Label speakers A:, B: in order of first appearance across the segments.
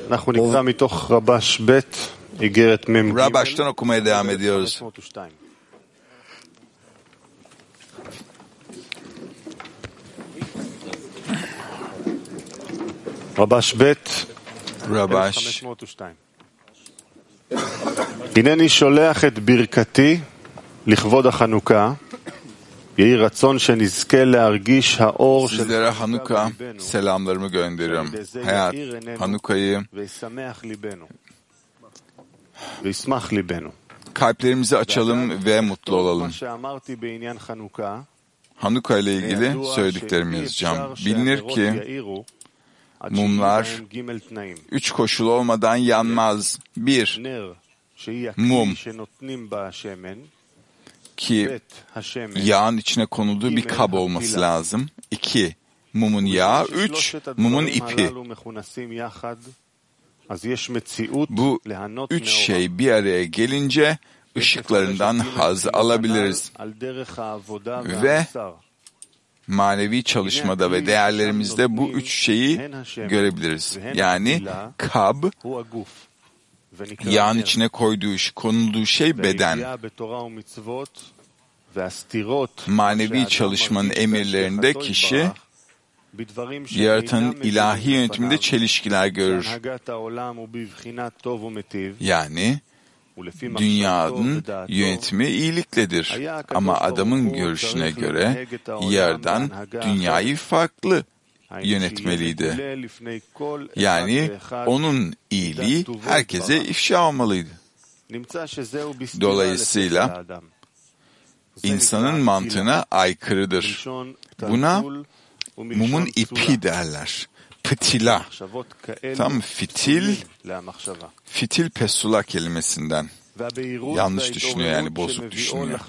A: אנחנו נקרא מתוך רבש ב' איגרת מ"ג.
B: Rabaş'tan okumaya devam ediyoruz.
A: רבש ב'
B: Rabaş.
A: 502. הנני שולח את ברכתי לכבוד החנוכה. יהי רצון שנזכה להרגיש האור של
B: Sizlere Hanuka selamlarımı gönderiyorum. Hayat, Hanuka'yı
A: וישמח ליבנו. וישמח ליבנו.
B: kalplerimizi açalım ve mutlu olalım.
A: מה שאמרתי בעניין חנוכה,
B: Hanuka ile ilgili söylediklerimi yazacağım. Bilinir ki mumlar 3 koşul olmadan yanmaz. 1. Mum ki yağın içine konulduğu bir kab olması lazım. 2. Mumun yağı. 3. Mumun ipi. Bu 3 şey bir araya gelince ışıklarından haz alabiliriz. Ve manevi çalışmada ve değerlerimizde bu 3 şeyi görebiliriz. Yani kab, yağın içine konulduğu şey beden. Manevi çalışmanın emirlerinde kişi yaratanın ilahi yönetiminde çelişkiler görür. Yani dünyanın yönetimi iyilikledir. Ama adamın görüşüne göre Yaradan dünyayı farklı yönetmeliydi. Yani onun iyiliği herkese ifşa olmalıydı. Dolayısıyla insanın mantığına aykırıdır. Buna mumun ipi derler. Pıtila. Tam fitil pesula kelimesinden. Yanlış düşünüyor yani bozuk düşünüyor.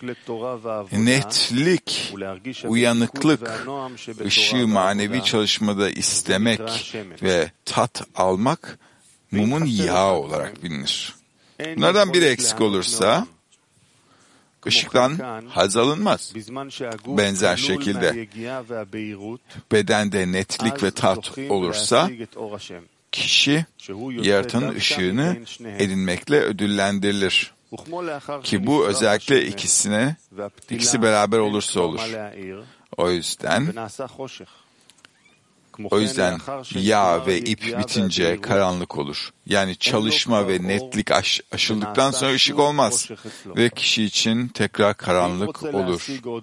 B: Netlik, uyanıklık, ışığı manevi çalışmada istemek ve tat almak mumun yağı olarak bilinir. Bunlardan biri eksik olursa ışıktan haz alınmaz. Benzer şekilde bedende netlik ve tat olursa kişi yaratanın ışığını edinmekle ödüllendirilir. Ki bu özellikle ikisi beraber olursa olur. O yüzden yağ ve ip bitince karanlık olur. Yani çalışma ve netlik aşıldıktan sonra ışık olmaz. Ve kişi için tekrar karanlık olur.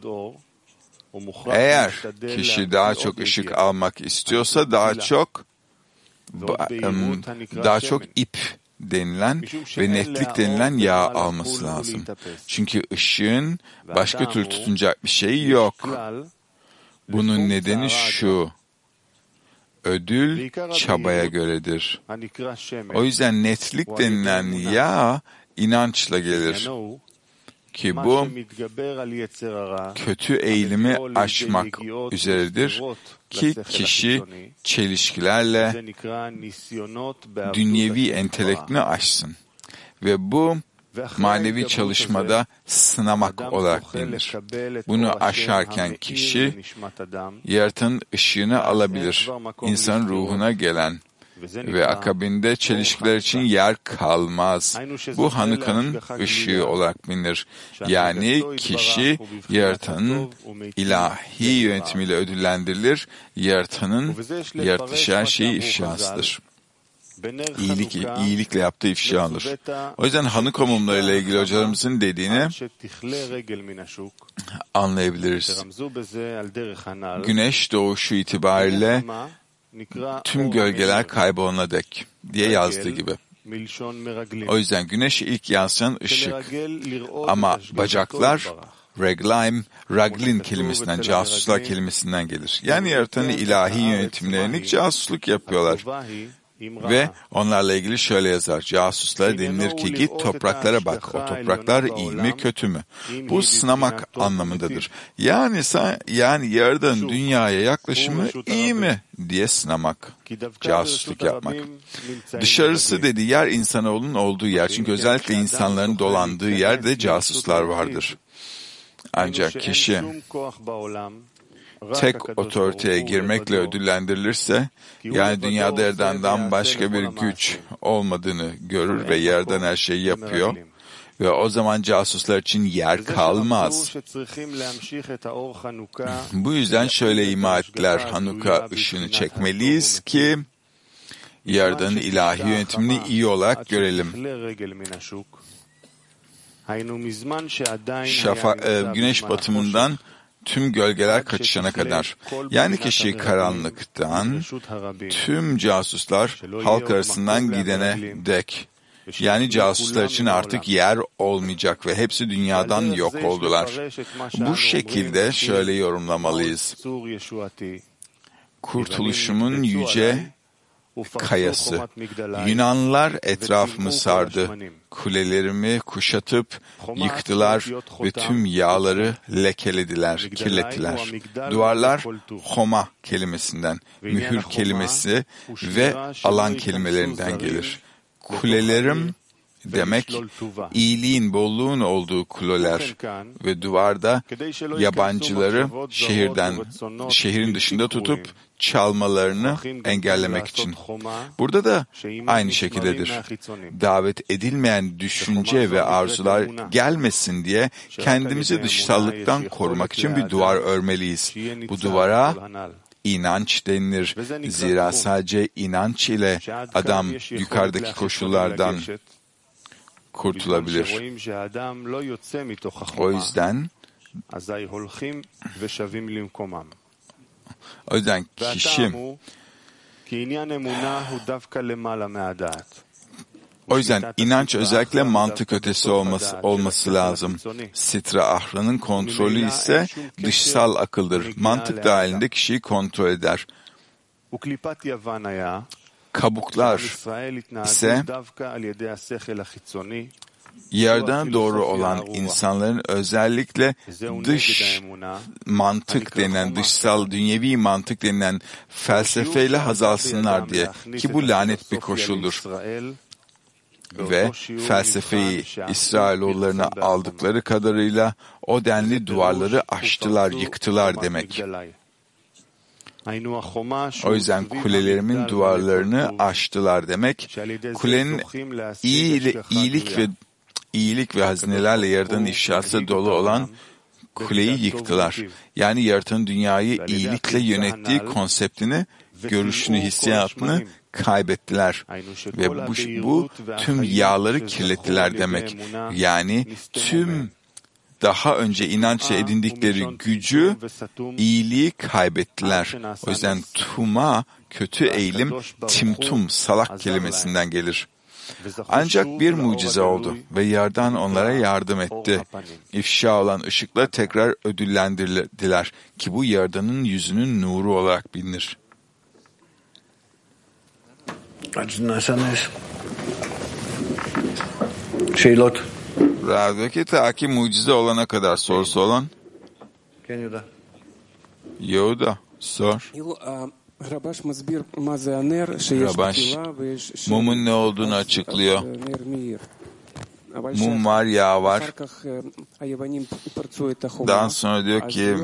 B: Eğer kişi daha çok ışık almak istiyorsa daha çok ip denilen ve netlik denilen yağ alması lazım. Çünkü ışığın başka türlü tutunacak bir şeyi yok. Bunun nedeni şu: ödül çabaya göredir. O yüzden netlik denilen yağ inançla gelir. Ki bu kötü eğilimi aşmak üzeredir ki kişi çelişkilerle dünyevi entelektini aşsın. Ve bu manevi çalışmada sınamak olarak bilinir. Bunu aşarken kişi yaratanın ışığını alabilir. İnsanın ruhuna gelen ve akabinde çelişkiler için yer kalmaz. Bu Hanuka'nın ışığı olarak bilinir. Yani kişi yaratanın ilahi yönetimiyle ödüllendirilir. Yaratanın yaratışan şeyi ifşasıdır. İyilikle yaptığı ifşadır. O yüzden Hanuka mumlarıyla ilgili hocalarımızın dediğini anlayabiliriz. Güneş doğuşu itibariyle tüm gölgeler kaybolana dek diye yazdığı gibi. O yüzden güneş ilk yansıyan ışık. Ama bacaklar raglin kelimesinden, casuslar kelimesinden gelir. Yani yaratanın ilahi yönetimlerini casusluk yapıyorlar. Ve onlarla ilgili şöyle yazar: casuslara denilir ki git topraklara bak, o topraklar iyi mi kötü mü? Bu sınamak anlamındadır. Yani Yaradan'ın dünyaya yaklaşımı iyi mi diye sınamak, casusluk yapmak. Dışarısı dedi yer insanoğlunun olduğu yer. Çünkü özellikle insanların dolandığı yerde casuslar vardır. Ancak kişi tek otoriteye girmekle ödüllendirilirse, yani dünyada Yaradan'dan başka bir güç olmadığını görür ve Yaradan her şeyi yapıyor ve o zaman casuslar için yer kalmaz. Bu yüzden şöyle ima ettiler, Hanuka ışığını çekmeliyiz ki Yaradan'ın ilahi yönetimini iyi olarak görelim. Güneş batımından tüm gölgeler kaçışana kadar, yani kişi karanlıktan tüm casuslar halk arasından gidene dek, yani casuslar için artık yer olmayacak ve hepsi dünyadan yok oldular. Bu şekilde şöyle yorumlamalıyız. Kurtuluşumun yüce kayası. Yunanlılar etrafımı sardı. Kulelerimi kuşatıp yıktılar ve tüm yağları lekelediler, kirlettiler. Duvarlar homa kelimesinden, mühür kelimesi ve alan kelimelerinden gelir. Kulelerim demek iyiliğin, bolluğun olduğu kuleler ve duvarda yabancıları şehrin dışında tutup çalmalarını engellemek için. Burada da aynı şekildedir. Davet edilmeyen düşünce ve arzular gelmesin diye kendimizi dışsallıktan korumak için bir duvar örmeliyiz. Bu duvara İnanç denilir. Zira sadece inanç ile adam yukarıdaki koşullardan kurtulabilir. O yüzden kişi inanç özellikle mantık ötesi olması lazım. Sitra Ahra'nın kontrolü ise dışsal akıldır. Mantık dahilinde kişiyi kontrol eder. Kabuklar ise Yaradan'a doğru olan insanların özellikle dış mantık denilen, dışsal dünyevi mantık denilen felsefeyle haz alsınlar diye, ki bu lanet bir koşuldur. Ve felsefeyi İsrailoğullarına aldıkları kadarıyla o denli duvarları aştılar, yıktılar demek. O yüzden kulelerimin duvarlarını aştılar demek, kulenin iyilik ve hazinelerle Yaradan'ın ifşası dolu olan kuleyi yıktılar. Yani Yaradan'ın dünyayı iyilikle yönettiği konseptini, görüşünü, hissiyatını kaybettiler. Ve bu tüm yağları kirlettiler demek. Yani tüm daha önce inançla edindikleri gücü, iyiliği kaybettiler. O yüzden tuma, kötü eğilim, timtum, salak kelimesinden gelir. Ancak bir mucize oldu ve Yaradan onlara yardım etti. İfşa olan ışıkla tekrar ödüllendirdiler ki bu Yaradan'ın yüzünün nuru olarak bilinir. Radyo'daki ta ki mucize olana kadar sorusu olan? Yehuda, sor. Rabaş, mumun ne olduğunu açıklıyor. Mum var, yağ var. Daha sonra diyor ki,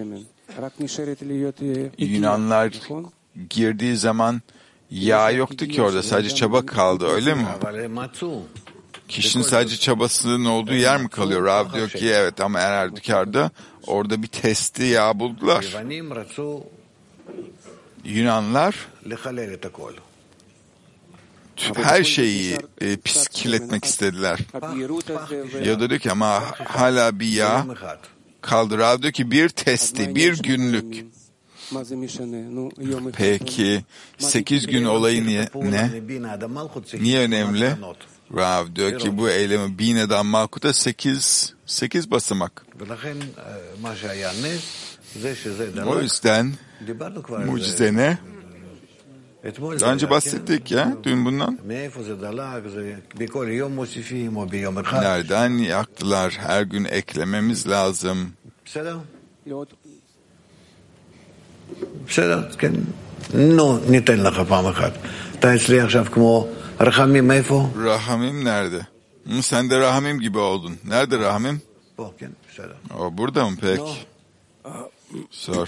B: Yunanlar girdiği zaman yağ yoktu ki orada, sadece çaba kaldı, öyle mi? Kişinin sadece çabasının olduğu yer mi kalıyor? Rav diyor ki evet, ama her halükarda orada bir testi yağ buldular. Yunanlar her şeyi kirletmek istediler. Ya da diyor ki ama hala bir yağ kaldı. Rav diyor ki bir testi, bir günlük. Peki 8 gün olayı ne? Niye önemli? Rav diyor ki bu eylemi Bina'dan Malkut'a 8 basamak. O yüzden mucize ne? Daha önce bahsettik ya dün bundan. Nereden yaktılar? Her gün eklememiz lazım. Rahamim nerede? Sen de Rahamim gibi oldun. Nerede Rahamim? O burada mı peki? Sor.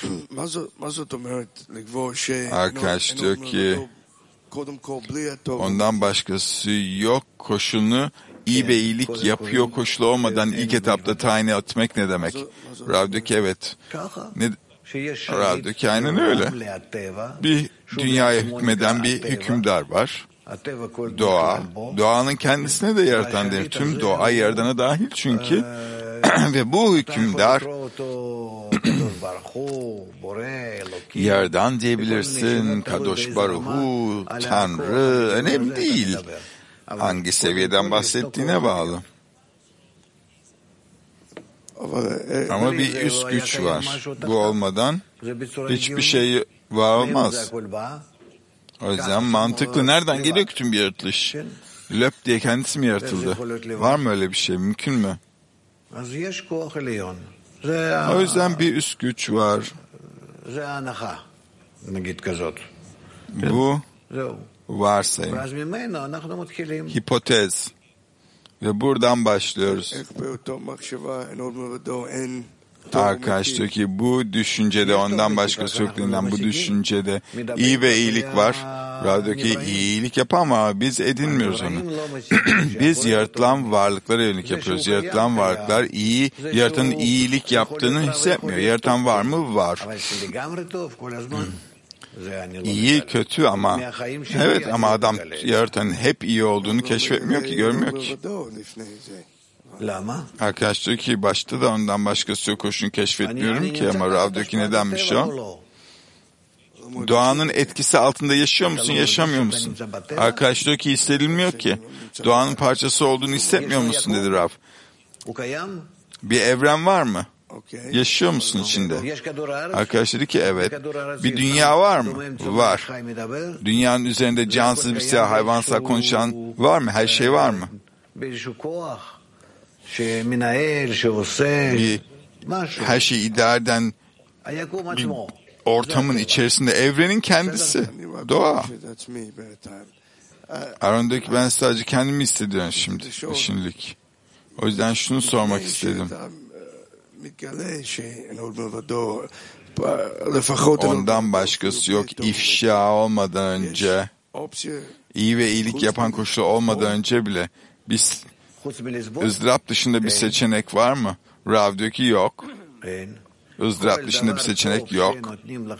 B: Arkadaş diyor ki ondan başkası yok koşulunu iyi ve iyilik yapıyor koşulu olmadan ilk etapta tayin etmek ne demek? Rav diyor ki evet. Rav diyor ki aynen öyle. Bir dünyaya hükmeden bir hükümdar var. Doğa. Doğanın kendisine de yaratan denir. Tüm doğa yaradana dahil çünkü. Ve bu hükümdar Yaradan diyebilirsin, Kadosh Baruhu, Tanrı, önemli değil. Hangi seviyeden bahsettiğine bağlı. Ama bir üst güç var. Bu olmadan hiçbir şey var olmaz. O yüzden mantıklı. Nereden geliyor ki tüm bir yaratılış? Löp diye kendisi mi yaratıldı? Var mı öyle bir şey? Mümkün mü? O yüzden bir üst güç var. Bu varsayım. Hipotez. Ve buradan başlıyoruz. Arkadaş diyor ki bu düşüncede ondan başkası yok denilen bu düşüncede iyi ve iyilik var. Rav ki iyilik yapar ama biz edinmiyoruz onu. Biz yaratılan varlıklara yönelik yapıyoruz. Yaratılan varlıklar iyi, yaratanın iyilik yaptığını hissetmiyor. Yaratan var mı? Var. İyi, kötü ama evet ama adam yaratanın hep iyi olduğunu keşfetmiyor ki, görmüyor ki. Arkadaş diyor ki başta da ondan başkası yok koşunu keşfetmiyorum ki ama Rav diyor ki nedenmiş o? Doğanın etkisi altında yaşıyor musun, yaşamıyor musun? Arkadaş diyor ki hissedilmiyor ki. Doğanın parçası olduğunu hissetmiyor musun dedi Rav. Bir evren var mı? Yaşıyor musun içinde? Arkadaş dedi ki evet. Bir dünya var mı? Var. Dünyanın üzerinde cansız bir siyah hayvansal konuşan var mı? Her şey var mı? Her şeyi idare eden bir ortamın içerisinde evrenin kendisi. Doğa. Aron'daki ben sadece kendimi hissediyorum şimdilik. O yüzden şunu sormak istedim. Ondan başkası yok ifşa olmadan önce, iyi ve iyilik yapan koşulu olmadan önce bile biz ızdırap dışında bir seçenek var mı? Rav diyor ki yok. Izdırap dışında bir seçenek yok.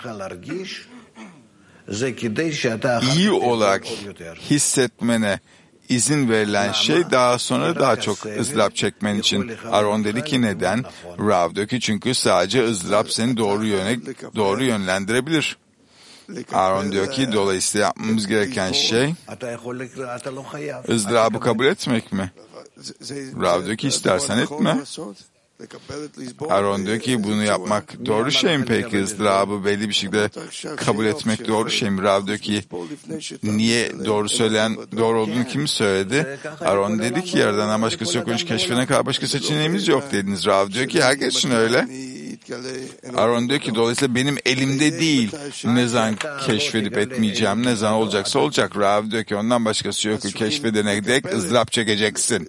B: İyi olarak hissetmene izin verilen şey daha sonra daha çok ızdırap çekmen için. Aron dedi ki neden? Rav diyor ki çünkü sadece ızdırap seni doğru yönlendirebilir. Aron diyor ki dolayısıyla yapmamız gereken şey ızdırabı kabul etmek mi? Rav diyor ki istersen etme. Aron diyor ki bunu yapmak doğru şey mi peki? Izdırabı belli bir şekilde kabul etmek doğru şey mi? Rav diyor ki niye doğru olduğunu kim söyledi? Aron dedi ki yerden başkası yok. Keşfine kadar başka seçeneğimiz yok dediniz. Rav diyor ki herkes için öyle. Aron diyor ki dolayısıyla benim elimde değil. Ne zaman keşfedip etmeyeceğim, ne zaman olacaksa olacak. Rav diyor ki ondan başkası yok. Keşfedene dek ızdırap çekeceksin.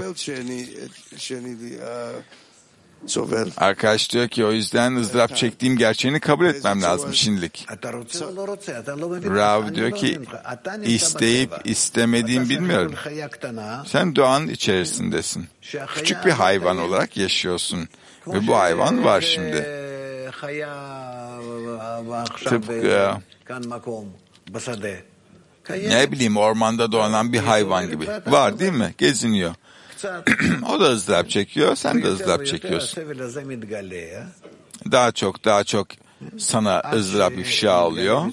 B: Arkadaş diyor ki o yüzden ızdırap çektiğim gerçeğini kabul etmem lazım şimdilik. Rav diyor ki isteyip istemediğimi bilmiyorum. Sen doğanın içerisindesin. Küçük bir hayvan olarak yaşıyorsun. Ve bu hayvan var şimdi. Tıpkı ne bileyim ormanda doğan bir hayvan gibi. Var değil mi? Geziniyor. O da ızdırap çekiyor, sen de ızdırap çekiyorsun. Daha çok sana ızdırap ifşa oluyor.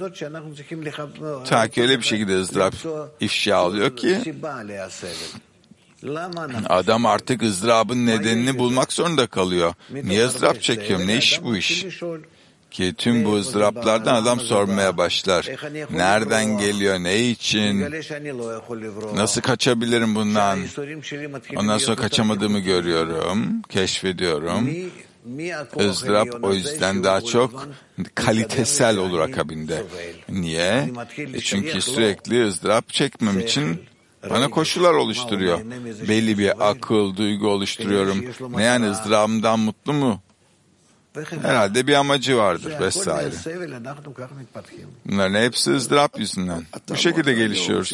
B: Ta ki öyle bir şekilde ızdırap ifşa oluyor ki adam artık ızdırabın nedenini bulmak zorunda kalıyor. Niye ızdırap çekiyorum? Ne iş bu iş? Ki tüm bu ızdıraplardan adam sormaya başlar. Nereden geliyor? Ne için? Nasıl kaçabilirim bundan? Ondan sonra kaçamadığımı görüyorum, keşfediyorum. Izdırap o yüzden daha çok kalitesel olur akabinde. Niye? Çünkü sürekli ızdırap çekmem için bana koşullar oluşturuyor. Belli bir akıl, duygu oluşturuyorum. Ne yani ızdırabımdan mutlu mu Herhalde bir amacı vardır vesaire. Bunların hepsi ızdırap yüzünden. Bu şekilde gelişiyoruz.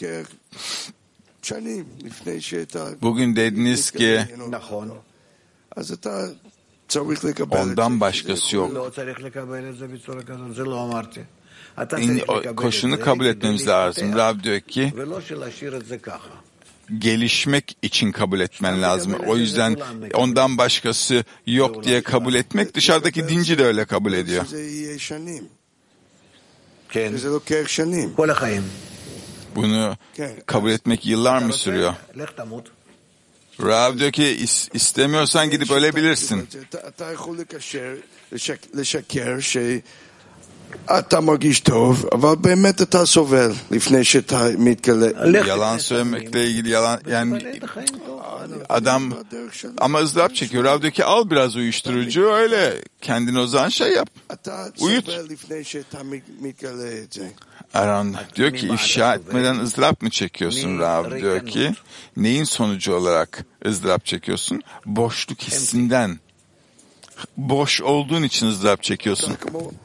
B: Bugün dediniz ki ondan başkası yok. Koşunu kabul etmemiz lazım. Rab diyor ki gelişmek için kabul etmen lazım. O yüzden ondan başkası yok diye kabul etmek, dışarıdaki dinci de öyle kabul ediyor. Bunu kabul etmek yıllar mı sürüyor? Rab diyor ki istemiyorsan gidip ölebilirsin. Yalan söylemekle ilgili yani adam ama ızdırap çekiyor. Rab diyor ki al biraz uyuşturucu, öyle kendini o zaman şey yap. Uyut. Aran diyor ki ifşa etmeden ızdırap mı çekiyorsun? Rab diyor ki neyin sonucu olarak ızdırap çekiyorsun? Boşluk hissinden. Boş olduğun için ızdırap çekiyorsun.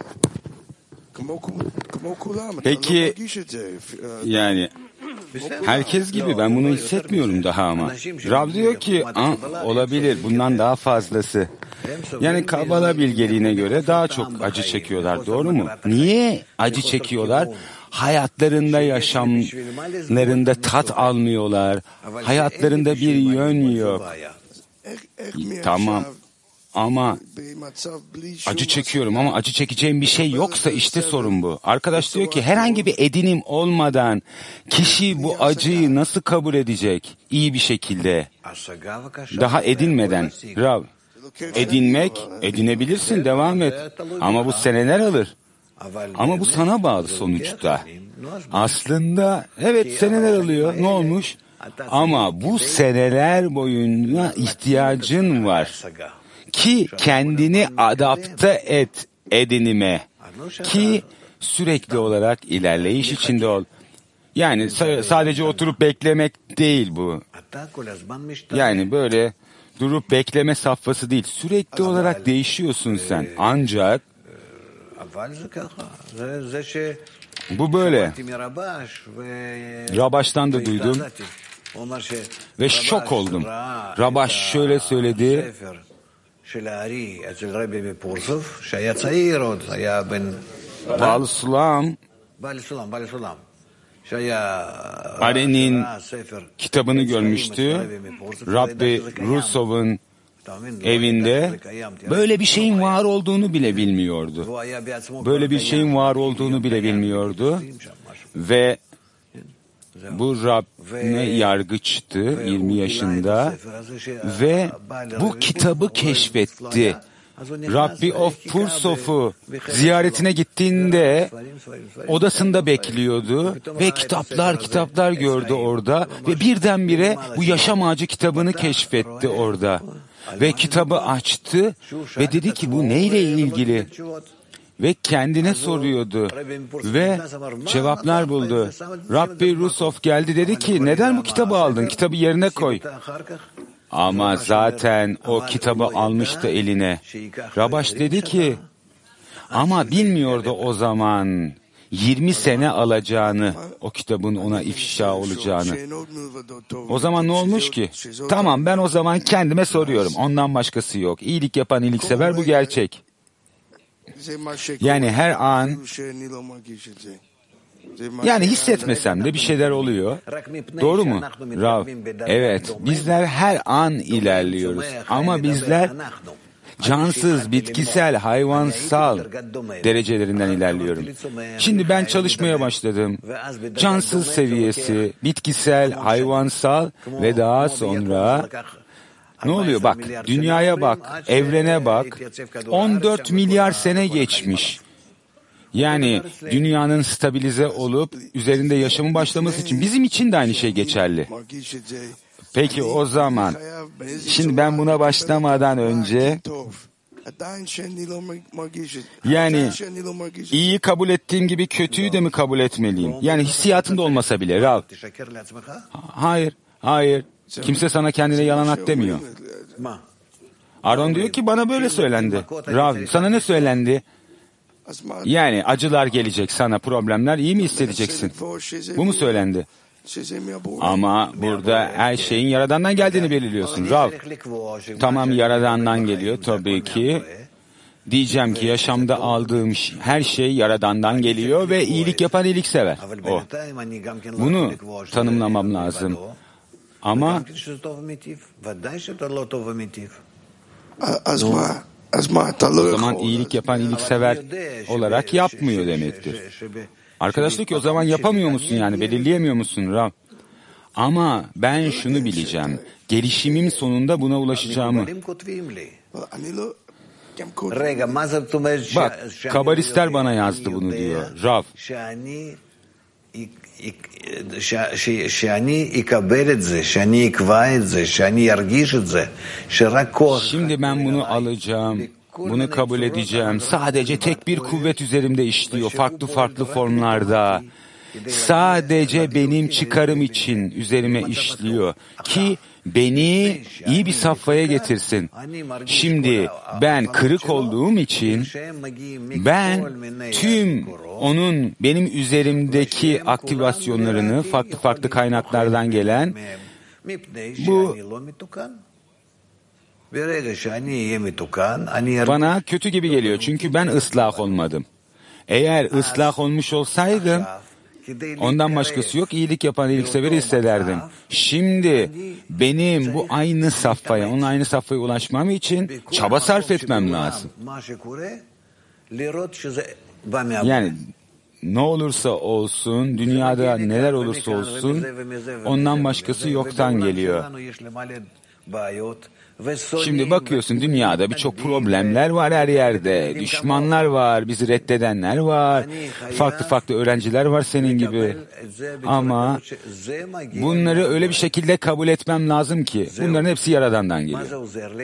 C: Peki yani herkes gibi ben bunu hissetmiyorum daha ama. Rab diyor ki olabilir bundan daha fazlası. Yani Kabala bilgeliğine göre daha çok acı çekiyorlar, doğru mu? Niye acı çekiyorlar? Hayatlarında, yaşamlarında tat almıyorlar. Hayatlarında bir yön yok. Tamam. Ama acı çekiyorum ama acı çekeceğim bir şey yoksa işte sorun bu. Arkadaş diyor ki herhangi bir edinim olmadan kişi bu acıyı nasıl kabul edecek iyi bir şekilde? Daha edinmeden. Rav, edinebilirsin, devam et. Ama bu seneler alır. Ama bu sana bağlı sonuçta. Aslında evet seneler alıyor. Ne olmuş? Ama bu seneler boyunca ihtiyacın var. Ki kendini adapte et edinime. Ki sürekli olarak ilerleyiş içinde ol. Yani sadece oturup beklemek değil bu. Yani böyle durup bekleme safhası değil. Sürekli olarak değişiyorsun sen. Ancak bu böyle. Rabaş'tan da duydum. Ve şok oldum. Rabaş şöyle söyledi. Bal Sulam Ari'nin kitabını görmüştü. Rabbi Rusov'un evinde böyle bir şeyin var olduğunu bile bilmiyordu. Böyle bir şeyin var olduğunu bile bilmiyordu. Ve bu Rab ne yargıçtı 20 yaşında ve bu kitabı keşfetti. Rabbi of Pursof'u ziyaretine gittiğinde odasında bekliyordu ve kitaplar gördü orada ve birdenbire bu yaşam ağacı kitabını keşfetti orada. Ve kitabı açtı ve dedi ki bu neyle ilgili? Ve kendine soruyordu ve cevaplar buldu. Rabbi Rusov geldi, dedi ki neden bu kitabı aldın? Kitabı yerine koy. Ama zaten o kitabı almıştı eline. Rabaş dedi ki ama bilmiyordu o zaman 20 sene alacağını, o kitabın ona ifşa olacağını. O zaman ne olmuş ki? Tamam, ben o zaman kendime soruyorum. Ondan başkası yok. İyilik yapan iyiliksever, bu gerçek. Yani her an, yani hissetmesem de bir şeyler oluyor. Doğru mu? Rav, evet, bizler her an ilerliyoruz. Ama bizler cansız, bitkisel, hayvansal derecelerinden ilerliyorum. Şimdi ben çalışmaya başladım. Cansız seviyesi, bitkisel, hayvansal ve daha sonra ne oluyor? Bak, dünyaya bak, evrene bak. 14 milyar sene geçmiş. Yani dünyanın stabilize olup üzerinde yaşamın başlaması için bizim için de aynı şey geçerli. Peki o zaman, şimdi ben buna başlamadan önce, yani iyiyi kabul ettiğim gibi kötüyü de mi kabul etmeliyim? Yani hissiyatımda olmasa bile. Rav, hayır. Kimse sana kendine yalan at demiyor. Aron diyor ki bana böyle söylendi. Rav, sana ne söylendi? Yani acılar gelecek sana, problemler, iyi mi hissedeceksin? Bu mu söylendi? Ama burada her şeyin Yaradan'dan geldiğini belirliyorsun. Rav, tamam Yaradan'dan geliyor tabii ki. Diyeceğim ki yaşamda aldığım her şey Yaradan'dan geliyor ve iyilik yapan iyiliksever. O. Bunu tanımlamam lazım. Ama o zaman iyilik yapan iyiliksever olarak yapmıyor demektir. Arkadaş diyor ki o zaman yapamıyor musun yani, belirleyemiyor musun Rab? Ama ben şunu bileceğim, gelişimim sonunda buna ulaşacağımı. Bak, Kabalistler bana yazdı bunu diyor, Rav. Şimdi ben bunu alacağım, bunu kabul edeceğim. Sadece tek bir kuvvet üzerimde işliyor, farklı farklı formlarda. Sadece benim çıkarım için üzerime işliyor ki beni iyi bir safhaya getirsin. Şimdi ben kırık olduğum için ben tüm onun benim üzerimdeki aktivasyonlarını farklı farklı kaynaklardan gelen bu bana kötü gibi geliyor çünkü ben ıslah olmadım. Eğer ıslah olmuş olsaydım ondan başkası yok, iyilik yapan iyiliksever hissederdim. Şimdi benim bu aynı safhaya, onun aynı safhaya ulaşmam için çaba sarf etmem lazım. Yani ne olursa olsun, dünyada neler olursa olsun, ondan başkası yoktan geliyor. Şimdi bakıyorsun dünyada birçok problemler var her yerde. Düşmanlar var, bizi reddedenler var. Farklı farklı öğrenciler var senin gibi. Ama bunları öyle bir şekilde kabul etmem lazım ki bunların hepsi Yaradan'dan geliyor.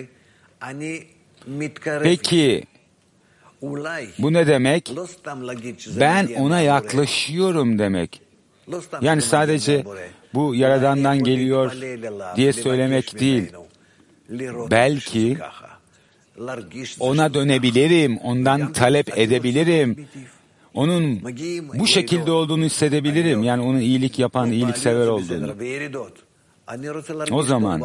C: Peki bu ne demek? Ben ona yaklaşıyorum demek. Yani sadece bu Yaradan'dan geliyor diye söylemek değil. Belki ona dönebilirim, ondan talep edebilirim. Onun bu şekilde olduğunu hissedebilirim. Yani onun iyilik yapan, iyiliksever olduğunu. O zaman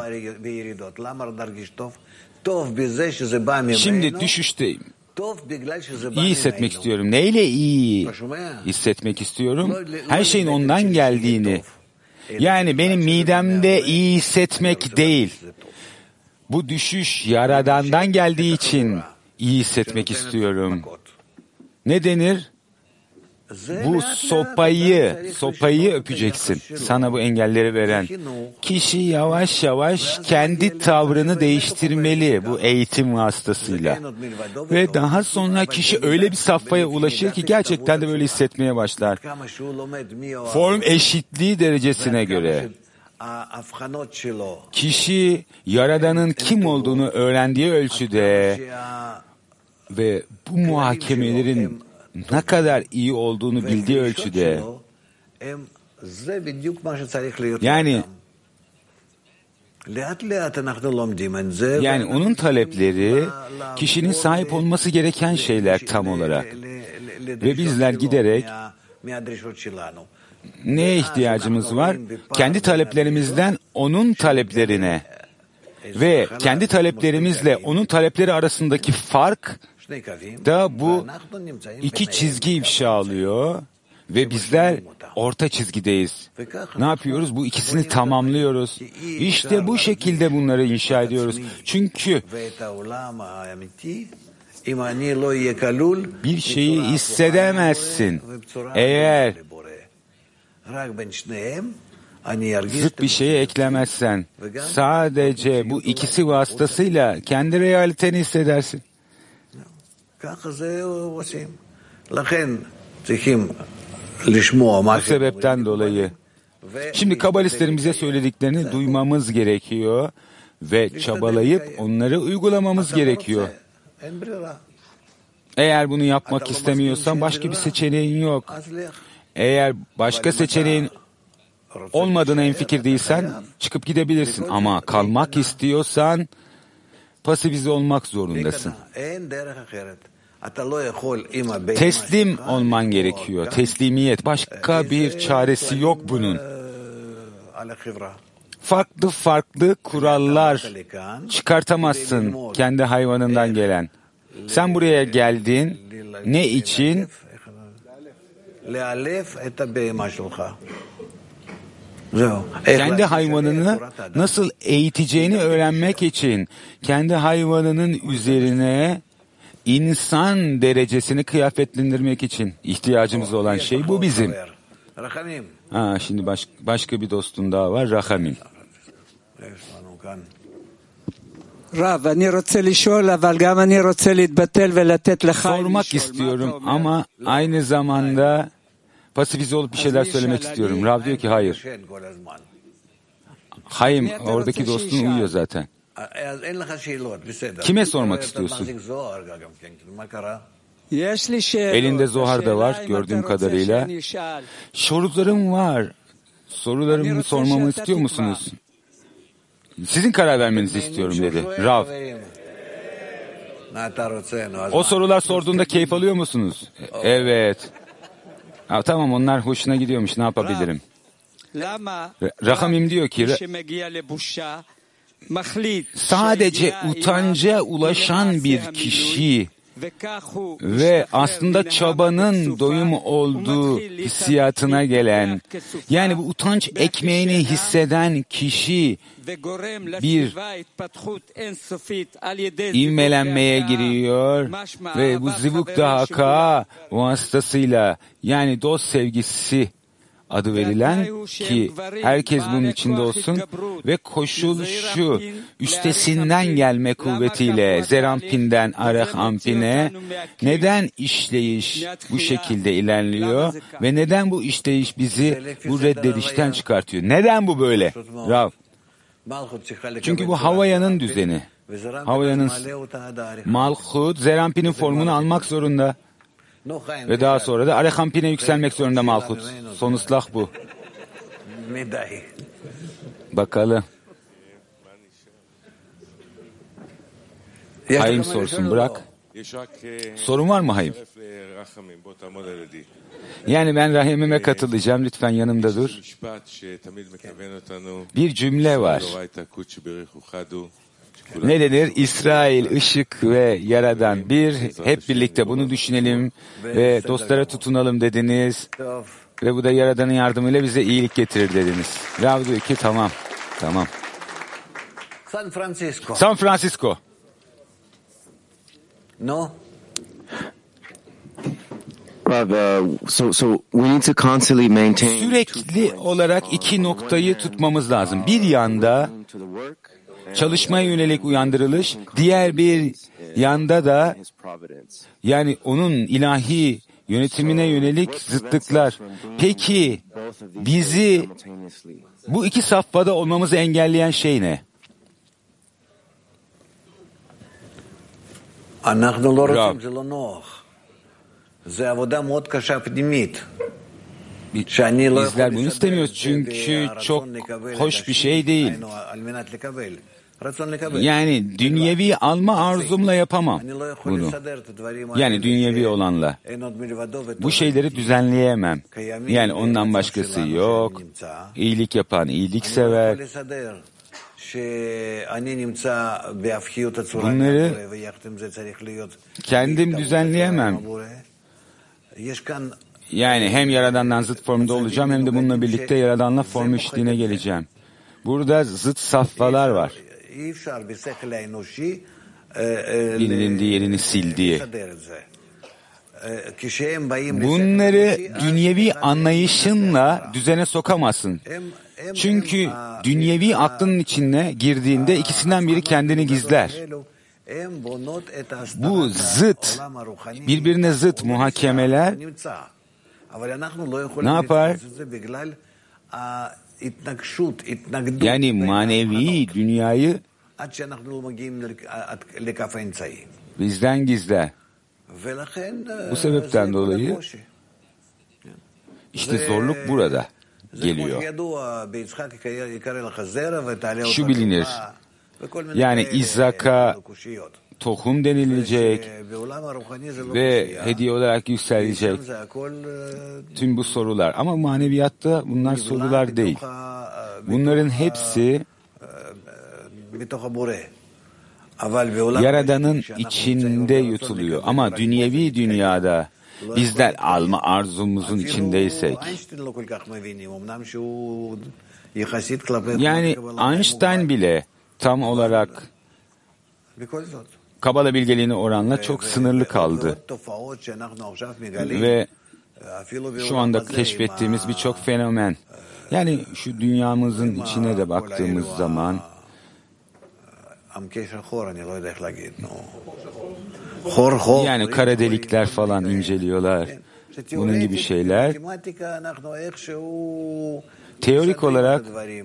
C: şimdi düşüşteyim. İyi hissetmek istiyorum. Neyle iyi hissetmek istiyorum? Her şeyin ondan geldiğini. Yani benim midemde iyi hissetmek değil. Bu düşüş Yaradan'dan geldiği için iyi hissetmek istiyorum. Ne denir? Bu sopayı öpeceksin. Sana bu engelleri veren. Kişi yavaş yavaş kendi tavrını değiştirmeli bu eğitim vasıtasıyla. Ve daha sonra kişi öyle bir safhaya ulaşır ki gerçekten de böyle hissetmeye başlar. Form eşitliği derecesine göre. Kişi Yaradan'ın kim olduğunu öğrendiği ölçüde ve bu muhakemelerin ne kadar iyi olduğunu bildiği ölçüde, yani onun talepleri kişinin sahip olması gereken şeyler tam olarak. Ve bizler giderek neye ihtiyacımız var? Kendi taleplerimizden onun taleplerine ve kendi taleplerimizle onun talepleri arasındaki fark da bu iki çizgi ifşa alıyor ve bizler orta çizgideyiz. Ne yapıyoruz? Bu ikisini tamamlıyoruz. İşte bu şekilde bunları inşa ediyoruz. Çünkü bir şeyi hissedemezsin. Eğer zıt bir şeye eklemezsen, sadece bu ikisi vasıtasıyla kendi realiteni hissedersin. Bu sebepten dolayı şimdi Kabalistlerin bize söylediklerini duymamız gerekiyor ve çabalayıp onları uygulamamız gerekiyor. Eğer bunu yapmak istemiyorsan başka bir seçeneğin yok. Eğer başka seçeneğin olmadığına hemfikir değilsen çıkıp gidebilirsin. Ama kalmak istiyorsan pasifize olmak zorundasın. Teslim olman gerekiyor. Teslimiyet. Başka bir çaresi yok bunun. Farklı farklı kurallar çıkartamazsın kendi hayvanından gelen. Sen buraya geldin. Ne için? Kendi hayvanını nasıl eğiteceğini öğrenmek için, kendi hayvanının üzerine insan derecesini kıyafetlendirmek için ihtiyacımız olan şey bu bizim. Şimdi başka bir dostun daha var, Rahamim.
D: Rav, אני רוצה לשאול, אבל גם אני רוצה להתבטל ולתת לך.
C: Sormak istiyorum ama aynı zamanda pasifize olup bir şeyler söylemek istiyorum. Rav diyor ki hayır. Hayır, oradaki dostun uyuyor zaten. Kime sormak istiyorsun? Elinde Zohar da var gördüğüm kadarıyla. Sorularım var. Sorularımı sormamı istiyor musunuz? Sizin karar vermenizi istiyorum dedi Rav. O sorular sorduğunda keyif alıyor musunuz? Evet. Tamam, onlar hoşuna gidiyormuş, ne yapabilirim? Rahamim diyor ki sadece utanca ulaşan bir kişi ve aslında çabanın doyum olduğu hissiyatına gelen, yani bu utanç ekmeğini hisseden kişi bir ivmelenmeye giriyor ve bu zivuk dahaka vasıtasıyla, yani dost sevgisi adı verilen ki herkes bunun içinde olsun ve koşul şu, üstesinden gelme kuvvetiyle Zerampin'den Arahampin'e neden işleyiş bu şekilde ilerliyor ve neden bu işleyiş bizi bu reddedişten çıkartıyor? Neden bu böyle? Rav. Çünkü bu Havaya'nın düzeni. Havaya'nın Malchut, Zerampin'in formunu almak zorunda. Ve daha sonra da Arahampin'e yükselmek zorunda Malchut. Son ıslah bu. Bakalım. Hayim sorsun, bırak. Sorun var mı Hayim? Yani ben Rahim'ime katılacağım. Lütfen yanımda dur. Bir cümle var. Ne denir? İsrail, ışık ve Yaradan bir. Hep birlikte bunu düşünelim ve dostlara tutunalım dediniz. Ve bu da Yaradan'ın yardımıyla bize iyilik getirir dediniz. Rav diyor ki tamam. San Francisco.
E: No. So we need to constantly maintain.
C: Sürekli olarak iki noktayı tutmamız lazım. Bir yanda çalışmaya yönelik uyandırılış, diğer bir yanda da yani onun ilahi yönetimine yönelik zıtlıklar. Peki bizi bu iki safhada olmamızı engelleyen şey ne? Bizler bunu istemiyoruz çünkü çok hoş bir şey değil. Yani dünyevi alma arzumla yapamam bunu. Yani dünyevi olanla. Bu şeyleri düzenleyemem. Yani ondan başkası yok. İyilik yapan iyilik sever. Bunları kendim düzenleyemem. Yani hem Yaradan'dan zıt formda olacağım hem de bununla birlikte Yaradan'la form eşitliğine geleceğim. Burada zıt safhalar var. Birinin diğerini sildiği. Bunları dünyevi anlayışınla düzene sokamazsın. Çünkü dünyevi aklının içine girdiğinde ikisinden biri kendini gizler. Bu zıt, birbirine zıt muhakemeler ne yapar? Yani manevi dünyayı bizden gizler. Bu sebepten dolayı işte zorluk burada geliyor. Şu bilinir. Yani İshak'a tohum denilecek ve hediye olarak yükselecek. Tüm bu sorular. Ama maneviyatta bunlar sorular değil. Bunların hepsi Yaradan'ın içinde yutuluyor. Ama dünyevi dünyada bizler alma arzumuzun içindeysek, yani Einstein bile tam olarak Kabala bilgeliğine oranla çok sınırlı kaldı. Ve şu anda keşfettiğimiz birçok fenomen, yani şu dünyamızın içine de baktığımız zaman yani kara delikler falan inceliyorlar. Bunun gibi şeyler. Teorik olarak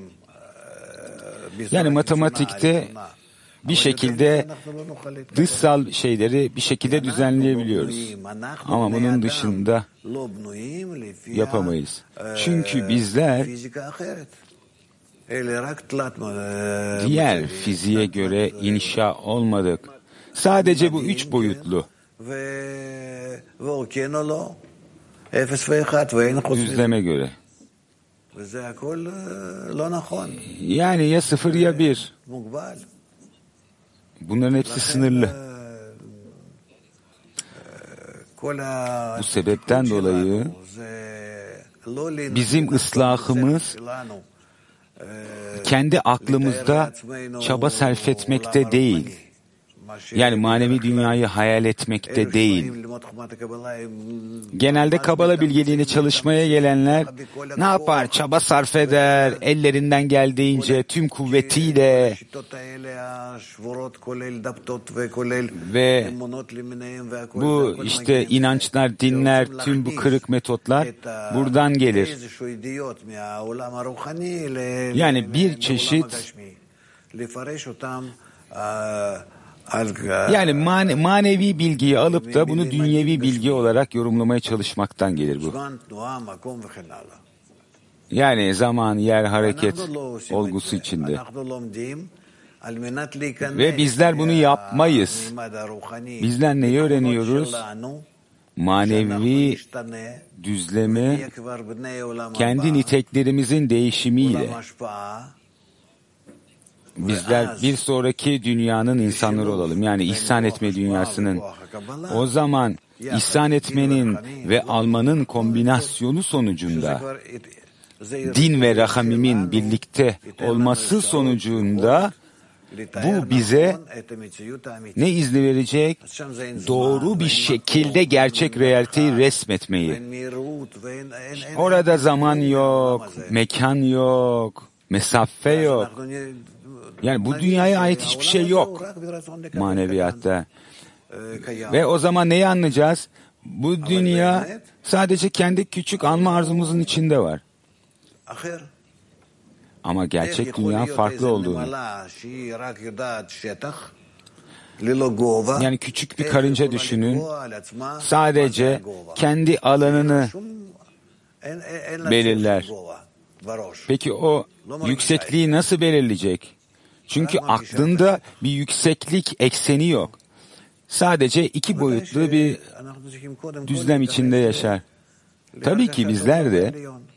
C: yani matematikte bir şekilde dışsal şeyleri bir şekilde düzenleyebiliyoruz. Ama bunun dışında yapamayız. Çünkü bizler diğer fiziğe göre inşa olmadık. Sadece bu 3 boyutlu. Düzleme göre. Yani ya 0 ya 1. Bunların hepsi sınırlı. Bu sebepten dolayı bizim ıslahımız kendi aklımızda çaba sarf etmekte değil. Yani manevi dünyayı hayal etmekte değil. Genelde Kabala bilgeliğine çalışmaya gelenler ne yapar? Çaba sarf eder, ellerinden geldiğince, tüm kuvvetiyle ve bu işte inançlar, dinler, tüm bu kırık metotlar buradan gelir. Yani bir çeşit yani manevi bilgiyi alıp da bunu dünyevi bilgi olarak yorumlamaya çalışmaktan gelir bu. Yani zaman, yer, hareket olgusu içinde. Ve bizler bunu yapmayız. Bizler neyi öğreniyoruz? Manevi düzleme kendi niteklerimizin değişimiyle. Bizler bir sonraki dünyanın insanları olalım. Yani ihsan etme dünyasının. O zaman ihsan etmenin ve almanın kombinasyonu sonucunda din ve rahamimin birlikte olması sonucunda bu bize ne izni verecek? Doğru bir şekilde gerçek realiteyi resmetmeyi. Orada zaman yok, mekan yok, mesafe yok. Yani bu dünyaya ait hiçbir şey yok maneviyatta. Ve o zaman neyi anlayacağız? Bu dünya sadece kendi küçük alma arzumuzun içinde var. Ama gerçek dünya farklı olduğunu. Yani küçük bir karınca düşünün. Sadece kendi alanını belirler. Peki o yüksekliği nasıl belirleyecek? Çünkü aklında bir yükseklik ekseni yok. Sadece 2 boyutlu bir düzlem içinde yaşar. Tabii ki bizler de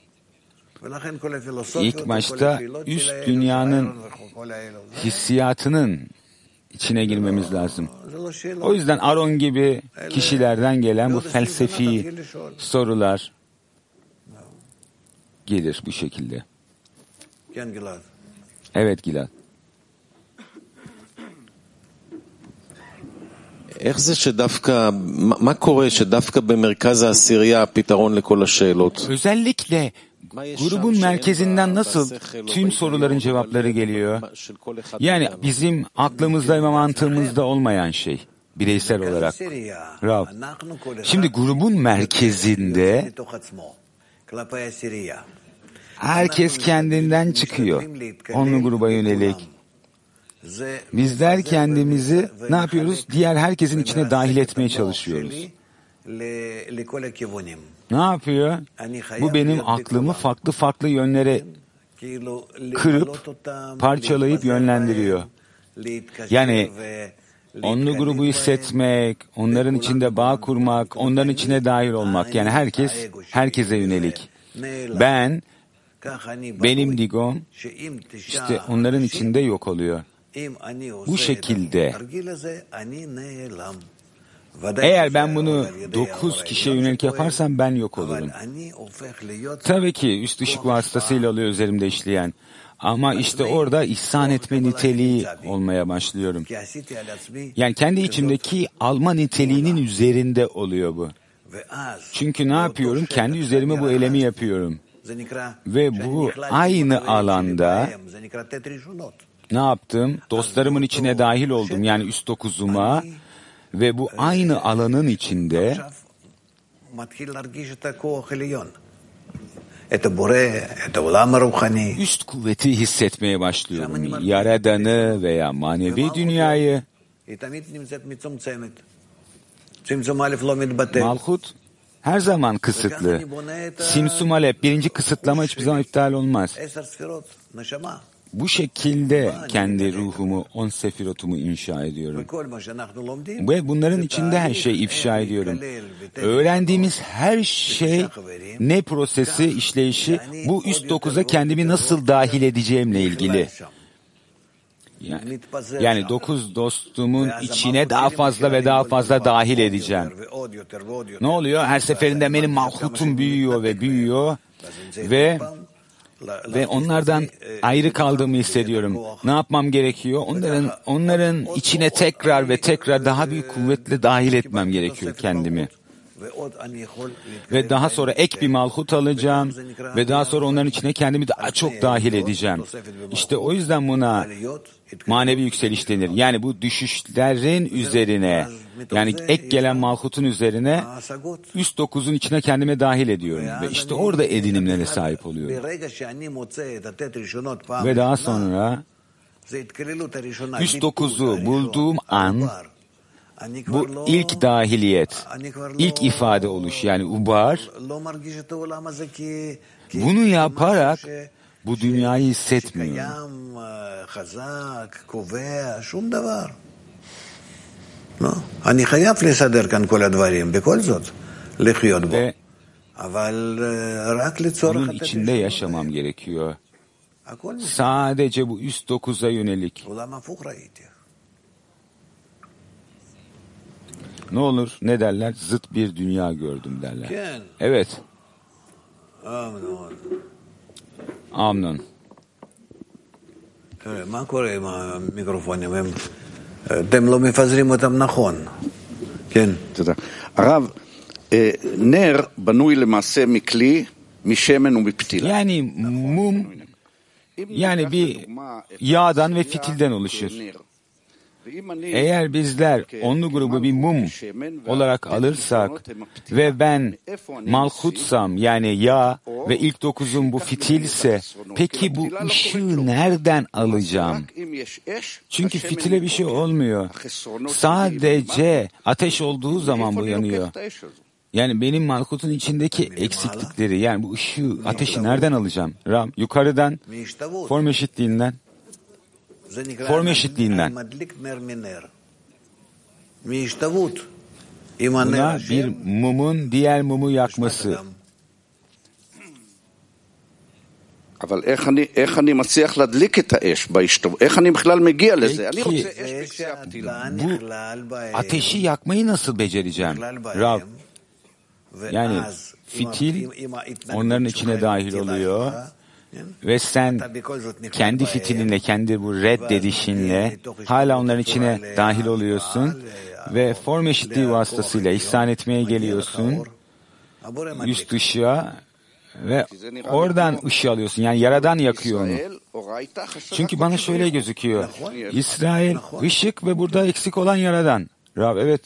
C: ilk başta üst dünyanın hissiyatının içine girmemiz lazım. O yüzden Aron gibi kişilerden gelen bu felsefi sorular gelir bu şekilde. Evet Gilad.
F: איך זה שדווקא, מה קורה שדווקא במרכז העשירייה הפתרון לכל השאלות?
C: Özellikle grubun merkezinden nasıl tüm soruların cevapları geliyor? Yani bizim aklımızda ve mantığımızda olmayan şey, bireysel olarak. Rav. Şimdi grubun merkezinde herkes kendinden çıkıyor. Onun gruba yönelik. Bizler kendimizi ne yapıyoruz? Diğer herkesin içine dahil etmeye çalışıyoruz. Ne yapıyor? Bu benim aklımı farklı yönlere kırıp, parçalayıp yönlendiriyor. Yani onlu grubu hissetmek, onların içinde bağ kurmak, onların içine dahil olmak. Yani herkese yönelik. Benim digom işte onların içinde yok oluyor. Bu şekilde eğer ben bunu 9 kişiye yönelik yaparsam ben yok olurum. Tabii ki üst ışık vasıtasıyla oluyor üzerimde işleyen. Ama işte orada ihsan etme niteliği olmaya başlıyorum. Yani kendi içimdeki alma niteliğinin üzerinde oluyor bu. Çünkü ne yapıyorum? Kendi üzerime bu eylemi yapıyorum. Ve bu aynı alanda ne yaptım? Dostlarımın içine dahil oldum. Yani üst 9'uma ve bu aynı alanın içinde üst kuvveti hissetmeye başlıyorum. Yaradanı veya manevi dünyayı. Malhut her zaman kısıtlı. Simsum Alep, birinci kısıtlama hiçbir zaman iptal olmaz. Bu şekilde kendi ruhumu, 10 sefirotumu inşa ediyorum. Ve bunların içinde her şeyi ifşa ediyorum. Öğrendiğimiz her şey ne prosesi, işleyişi, bu üst 9'a kendimi nasıl dahil edeceğimle ilgili. Yani 9 dostumun içine daha fazla ve daha fazla dahil edeceğim. Ne oluyor? Her seferinde benim malhutum büyüyor ve büyüyor ve onlardan ayrı kaldığımı hissediyorum. Ne yapmam gerekiyor? Onların içine tekrar ve tekrar daha büyük kuvvetle dahil etmem gerekiyor kendimi. Ve daha sonra ek bir malhut alacağım ve daha sonra onların içine kendimi daha çok dahil edeceğim. İşte o yüzden buna manevi yükseliş denir. Yani bu düşüşlerin üzerine, yani ek gelen malhutun üzerine üst 9'un içine kendime dahil ediyorum. Ve işte orada edinimlere sahip oluyorum. Ve daha sonra üst 9'u bulduğum an bu ilk dahiliyet, ilk ifade oluş yani ubar, bunu yaparak bu dünyayı hissetmiyorum. Ve bunun içinde yaşamam gerekiyor. Sadece bu üst 9'a yönelik. Ne olur, ne derler? Zıt bir dünya gördüm derler. Evet. Amnon.
G: מה קורה עם המיקרופונים? אתם לא מפזרים אותם נכון. כן.
H: תודה. הרב, נר בנוי למעשה מכלי, משמן ומפתילה.
C: Yani bir yağdan ve fitilden oluşur. Eğer bizler onlu grubu bir mum olarak alırsak ve ben malhutsam yani yağ ve ilk 9'un bu fitilse peki bu ışığı nereden alacağım? Çünkü fitile bir şey olmuyor. Sadece ateş olduğu zaman bu yanıyor. Yani benim malhutun içindeki eksiklikleri yani bu ışığı, ateşi nereden alacağım? Ram, yukarıdan, form eşitliğinden. Form eşitliğinden. Buna bir mumun diğer mumu yakması.
H: אבל איך אני מצליח להדליק את האש בהשתוות? איך אני בכלל מגיע לזה? אני רוצה אש בקצה הפתילה.
C: Bu ateşi yakmayı nasıl becereceğim? Rab. Yani fitil onların içine dahil oluyor. Ve sen kendi fitilinle, kendi bu reddedişinle hala onların içine dahil oluyorsun ve form eşitliği vasıtasıyla ihsan etmeye geliyorsun üst ışığa ve oradan ışığı alıyorsun. Yani Yaradan yakıyor onu. Çünkü bana şöyle gözüküyor. İsrail ışık ve burada eksik olan Yaradan. Rab, evet.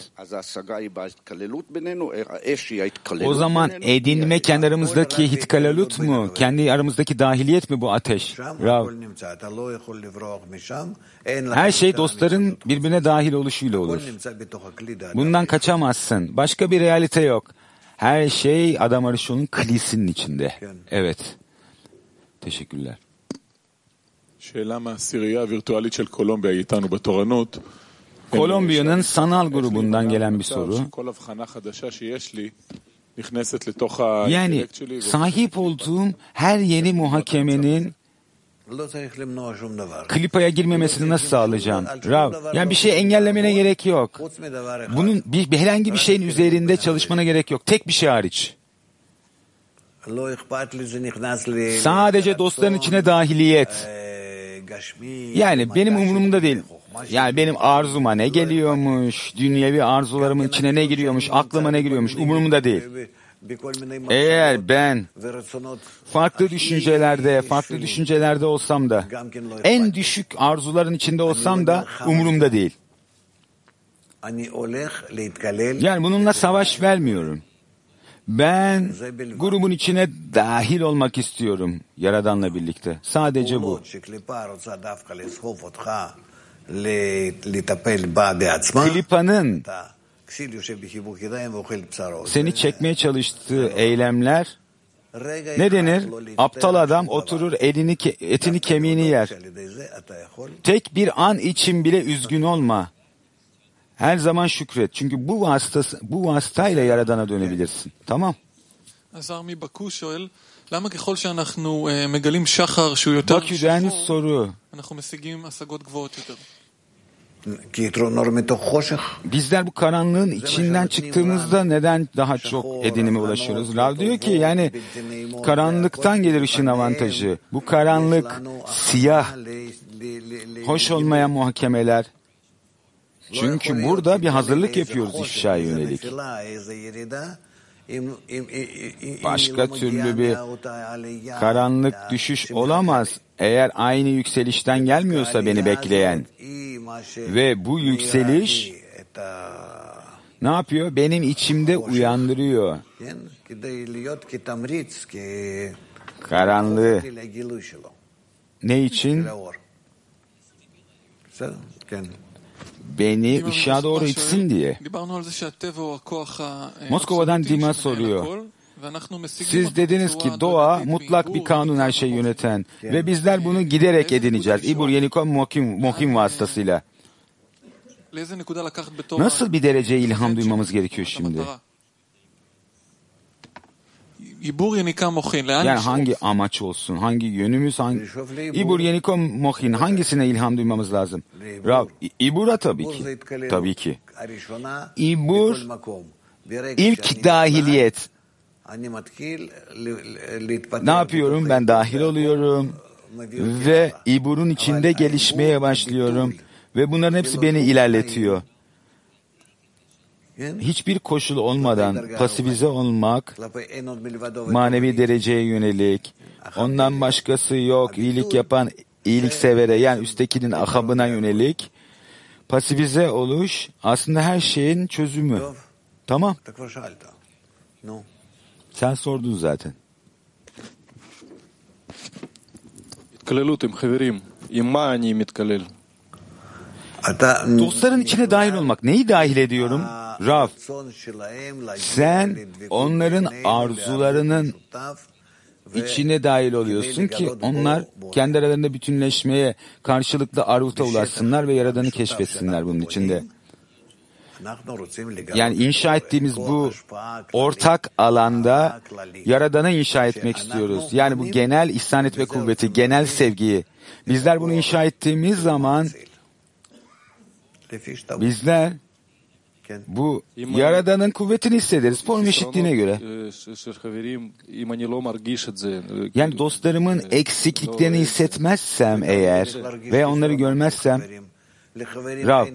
C: O zaman edinme kendi aramızdaki hitkalalut mu? Kendi aramızdaki dahiliyet mi bu ateş? Rab. Her şey dostların birbirine dahil oluşuyla olur. Bundan kaçamazsın. Başka bir realite yok. Her şey Adam Arishon'un klisinin içinde. Evet. Teşekkürler. Kolombiya'nın sanal grubundan gelen bir soru. Yani sahip olduğum her yeni muhakemenin klipaya girmemesini nasıl sağlayacağım? Rav, yani bir şey engellemene gerek yok. Bunun herhangi bir şeyin üzerinde çalışmana gerek yok. Tek bir şey hariç. Sadece dostların içine dahiliyet. Yani benim umurumda değil. Yani benim arzuma ne geliyormuş, dünyevi arzularımın içine ne giriyormuş, aklıma ne giriyormuş, umurumda değil. Eğer ben farklı düşüncelerde olsam da, en düşük arzuların içinde olsam da umurumda değil. Yani bununla savaş vermiyorum. Ben grubun içine dahil olmak istiyorum Yaradan'la birlikte. Sadece bu. Klipa'nın seni çekmeye çalıştığı eylemler ne denir? Aptal adam oturur etini kemiğini yer. Tek bir an için bile üzgün olma. Her zaman şükret. Çünkü bu vasıtayla Yaradan'a dönebilirsin. Tamam? Bakü'den soru. Bizler bu karanlığın içinden çıktığımızda neden daha çok edinime ulaşıyoruz? Rav diyor ki yani karanlıktan gelir ışığın avantajı. Bu karanlık, siyah, hoş olmayan muhakemeler. Çünkü burada bir hazırlık yapıyoruz ifşaya yönelik. Başka türlü bir karanlık düşüş olamaz. Eğer aynı yükselişten gelmiyorsa beni bekleyen. Ve bu yükseliş ne yapıyor? Benim içimde uyandırıyor. Karanlığı. Ne için? Beni ışığa doğru itsin diye. Moskova'dan Dima soruyor. Siz dediniz ki doğa mutlak bir kanun her şeyi yöneten ve bizler bunu giderek edineceğiz. İbur Yenikon Mohim vasıtasıyla. Nasıl bir dereceye ilham duymamız gerekiyor şimdi? Yani hangi amaç olsun, hangi yönümüz, İbur Yenikom Mohin, hangisine ilham duymamız lazım? Rav, İbur'a tabii ki. Tabii ki. İbur, ilk dahiliyet. Ne yapıyorum? Ben dahil oluyorum ve İbur'un içinde gelişmeye başlıyorum ve bunların hepsi beni ilerletiyor. Hiçbir koşul olmadan pasifize olmak, manevi dereceye yönelik, ondan başkası yok, iyilik yapan, iyiliksevere yani üsttekinin ahabına yönelik, pasifize oluş aslında her şeyin çözümü. Tamam. Sen sordun zaten. Dostların içine dahil olmak. Neyi dahil ediyorum? Rav, sen onların arzularının içine dahil oluyorsun ki onlar kendi aralarında bütünleşmeye, karşılıklı arvuta ulaşsınlar ve Yaradan'ı keşfetsinler bunun içinde. Yani inşa ettiğimiz bu ortak alanda Yaradan'ı inşa etmek istiyoruz. Yani bu genel ihsan etme kuvveti, genel sevgiyi. Bizler bunu inşa ettiğimiz zaman bizler bu Yaradan'ın kuvvetini hissederiz form eşitliğine göre. Yani dostlarımın eksikliklerini hissetmezsem eğer ve onları görmezsem Rav,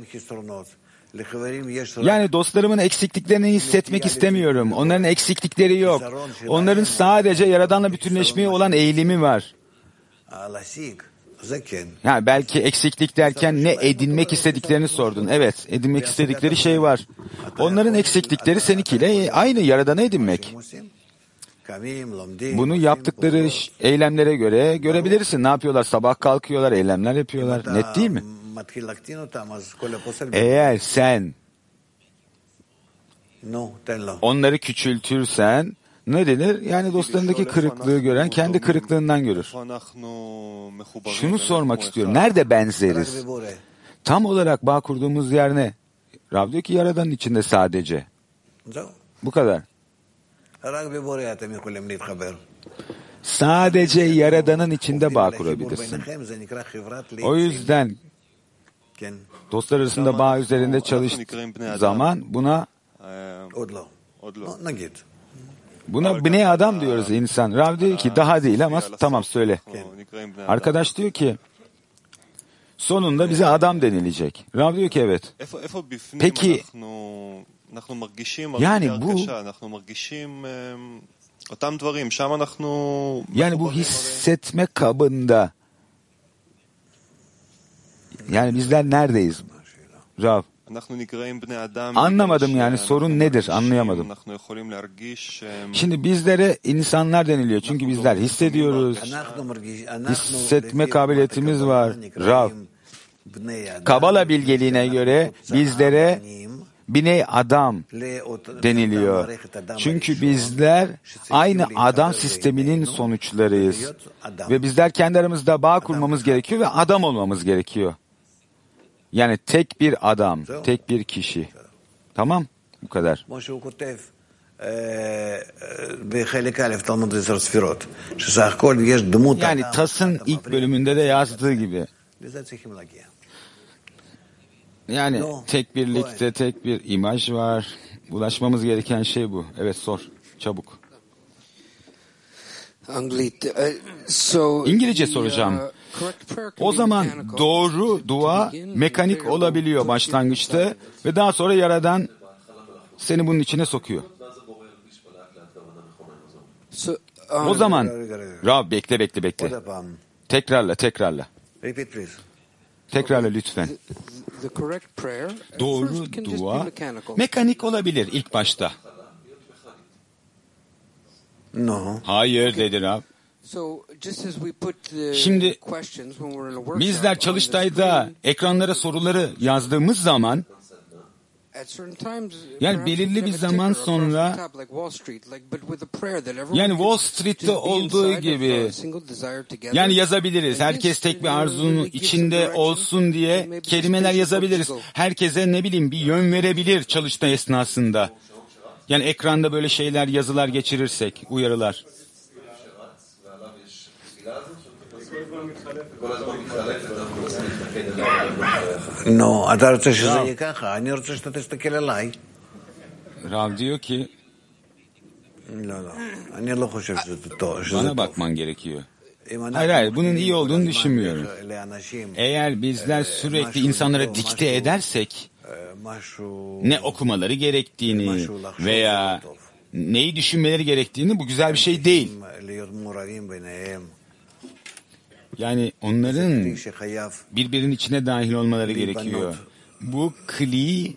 C: yani dostlarımın eksikliklerini hissetmek istemiyorum. Onların eksiklikleri yok. Onların sadece Yaradan'la bütünleşmeye olan eğilimi var. Yani belki eksiklik derken ne edinmek istediklerini sordun. Evet, edinmek istedikleri şey var. Onların eksiklikleri seninkiyle aynı, Yaradan'ı edinmek. Bunu yaptıkları eylemlere göre görebilirsin. Ne yapıyorlar? Sabah kalkıyorlar, eylemler yapıyorlar. Net değil mi? Eğer sen onları küçültürsen ne denir? Yani dostlarındaki kırıklığı gören kendi kırıklığından görür. Şunu sormak istiyorum. Nerede benzeriz? Tam olarak bağ kurduğumuz yer ne? Rab diyor ki Yaradan'ın içinde sadece. Bu kadar. Sadece Yaradan'ın içinde bağ kurabilirsin. O yüzden dostlar arasında bağ üzerinde çalıştığı zaman buna bnei adam diyoruz insan. Rav diyor ki daha değil ama tamam söyle. Arkadaş diyor ki sonunda bize adam denilecek. Rav diyor ki evet. Peki yani bu hissetme kabında yani bizler neredeyiz? Rav. Anlamadım yani sorun nedir? Anlayamadım. Şimdi bizlere insanlar deniliyor. Çünkü bizler hissediyoruz. Hissetme kabiliyetimiz var. Rav. Kabala bilgeliğine göre bizlere bnei adam deniliyor. Çünkü bizler aynı adam sisteminin sonuçlarıyız. Ve bizler kendi aramızda bağ kurmamız gerekiyor ve adam olmamız gerekiyor. Yani tek bir adam, tek bir kişi. Tamam? Bu kadar. Yani Tas'ın ilk bölümünde de yazdığı gibi. Yani tek birlikte tek bir imaj var. Ulaşmamız gereken şey bu. Evet sor. Çabuk. İngilizce soracağım. O zaman doğru dua mekanik olabiliyor başlangıçta ve daha sonra Yaradan seni bunun içine sokuyor. O zaman Rab bekle. Tekrarla. Tekrarla lütfen. Doğru dua mekanik olabilir ilk başta. Hayır dedi Rab. Şimdi bizler Çalıştay'da ekranlara soruları yazdığımız zaman yani belirli bir zaman sonra yani Wall Street'te olduğu gibi yani yazabiliriz. Herkes tek bir arzunun içinde olsun diye kelimeler yazabiliriz. Herkese bir yön verebilir Çalıştay esnasında. Yani ekranda böyle şeyler yazılar geçirirsek uyarılar. Rav diyor ki bana bakman gerekiyor. Hayır, bunun iyi olduğunu düşünmüyorum. Eğer bizler sürekli insanlara dikte edersek ne okumaları gerektiğini veya neyi düşünmeleri gerektiğini bu güzel bir şey değil. Yani onların birbirinin içine dahil olmaları gerekiyor. Bu kli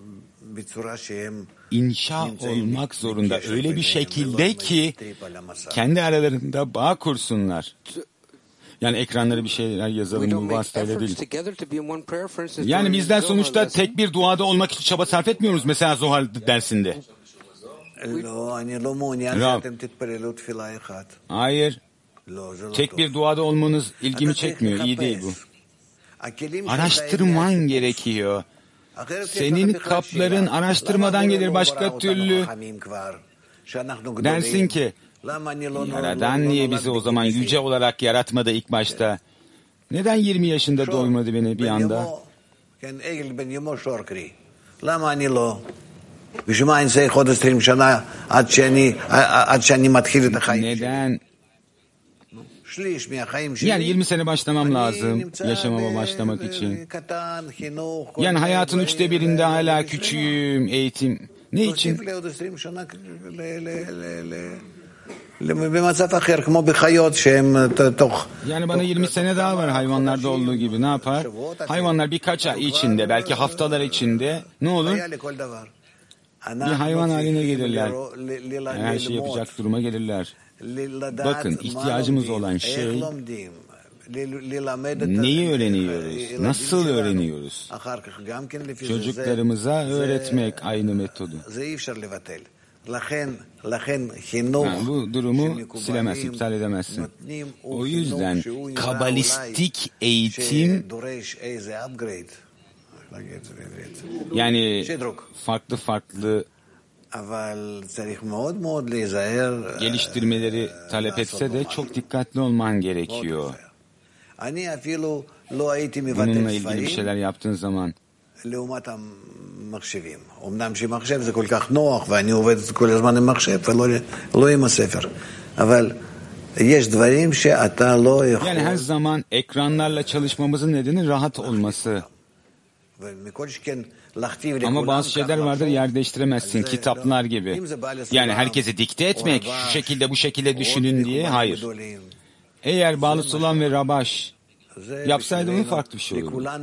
C: inşa olmak zorunda. Öyle bir şekilde ki kendi aralarında bağ kursunlar. Yani ekranlara bir şeyler yazalım bu vasıtayla değil. Yani bizler sonuçta tek bir duada olmak için çaba sarf etmiyoruz mesela Zohar dersinde. Rab. Hayır. Tek bir duada olmanız ilgimi çekmiyor. İyi değil bu. Araştırman gerekiyor. Senin kapların araştırmadan gelir başka türlü. Dersin ki Yaradan niye bizi o zaman yüce olarak yaratmadı ilk başta? Neden 20 yaşında doymadı beni bir anda? Neden? Yani 20 sene başlamam lazım yaşamama başlamak için. Yani hayatın 1/3'inde hala küçüğüm, eğitim. Ne için? Yani bana 20 sene daha var hayvanlarda olduğu gibi. Ne yapar? Hayvanlar birkaç ay içinde, belki haftalar içinde ne olur? Bir hayvan haline gelirler. Her şey yapacak duruma gelirler. Bakın ihtiyacımız olan şey neyi öğreniyoruz? Nasıl öğreniyoruz? Çocuklarımıza öğretmek aynı metodu. Bu durumu silemezsin, iptal edemezsin. O yüzden kabalistik eğitim, yani farklı geliştirmeleri talep etse de çok dikkatli olman gerekiyor. Bununla ilgili bir şeyler yaptığın zaman.
G: אמנם שמחשב זה כל כך נוח ואני עובד כל הזמן עם מחשב ולא עם הספר, אבל יש דברים שאתה לא יכול.
C: Yani her zaman ekranlarla çalışmamızın nedeni rahat olması. Ama bazı şeyler vardır yer değiştiremezsin, kitaplar gibi. Yani herkese dikte etmek, şu şekilde bu şekilde düşünün diye, hayır. Eğer Baal Sulam ve Rabash yapsaydı bunu farklı bir şey olurdu.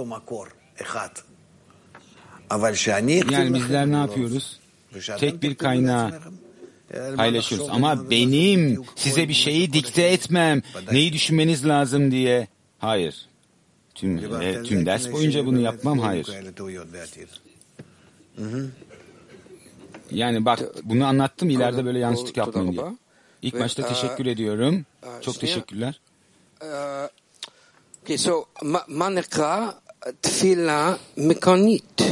C: Yani bizler ne yapıyoruz? Tek bir kaynağı paylaşıyoruz. Ama benim size bir şeyi dikte etmem, neyi düşünmeniz lazım diye, hayır. Tüm ders boyunca bunu yapmam, hayır. Yani bak, bunu anlattım, ileride böyle yanlışlık yapmayın diye. İlk başta teşekkür ediyorum. Çok teşekkürler.
I: Okay, so מה נקרא תפילה מכונית?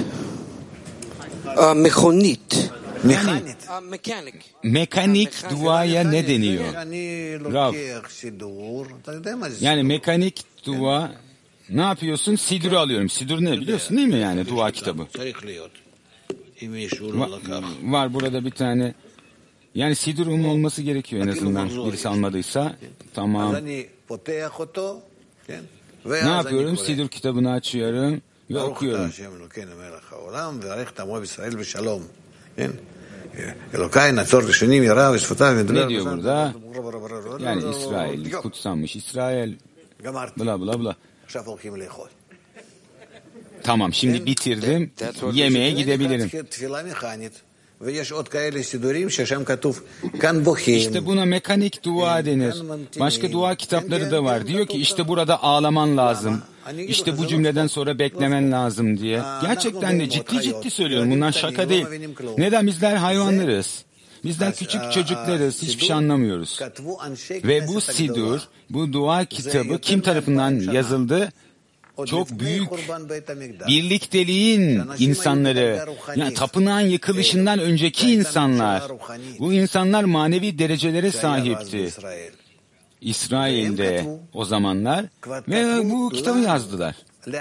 C: Mekanik duaya ne deniyor? Rav. Yani mekanik dua, ne yapıyorsun? Sidur'u alıyorum. Sidur ne biliyorsun değil mi yani? Dua kitabı. Var burada bir tane. Yani Sidur'un olması gerekiyor en azından. Birisi almadıysa. Tamam. Ne yapıyorum? Sidur kitabını açıyorum ve okuyorum. Ne diyor burada? Yani İsrail, kutsanmış İsrail, bla bla bla. Tamam, şimdi bitirdim. Yemeğe gidebilirim. İşte buna mekanik dua denir. Başka dua kitapları da var. Diyor ki işte burada ağlaman lazım. İşte bu cümleden sonra beklemen lazım diye. Gerçekten de ciddi söylüyorum. Bunlar şaka değil. Neden? Bizler hayvanlarız. Bizler küçük çocuklarız. Hiçbir şey anlamıyoruz. Ve bu Sidur, bu dua kitabı kim tarafından yazıldı? Çok büyük birlikteliğin insanları, yani tapınağın yıkılışından önceki insanlar, bu insanlar manevi derecelere sahipti İsrail'de o zamanlar ve bu kitabı yazdılar.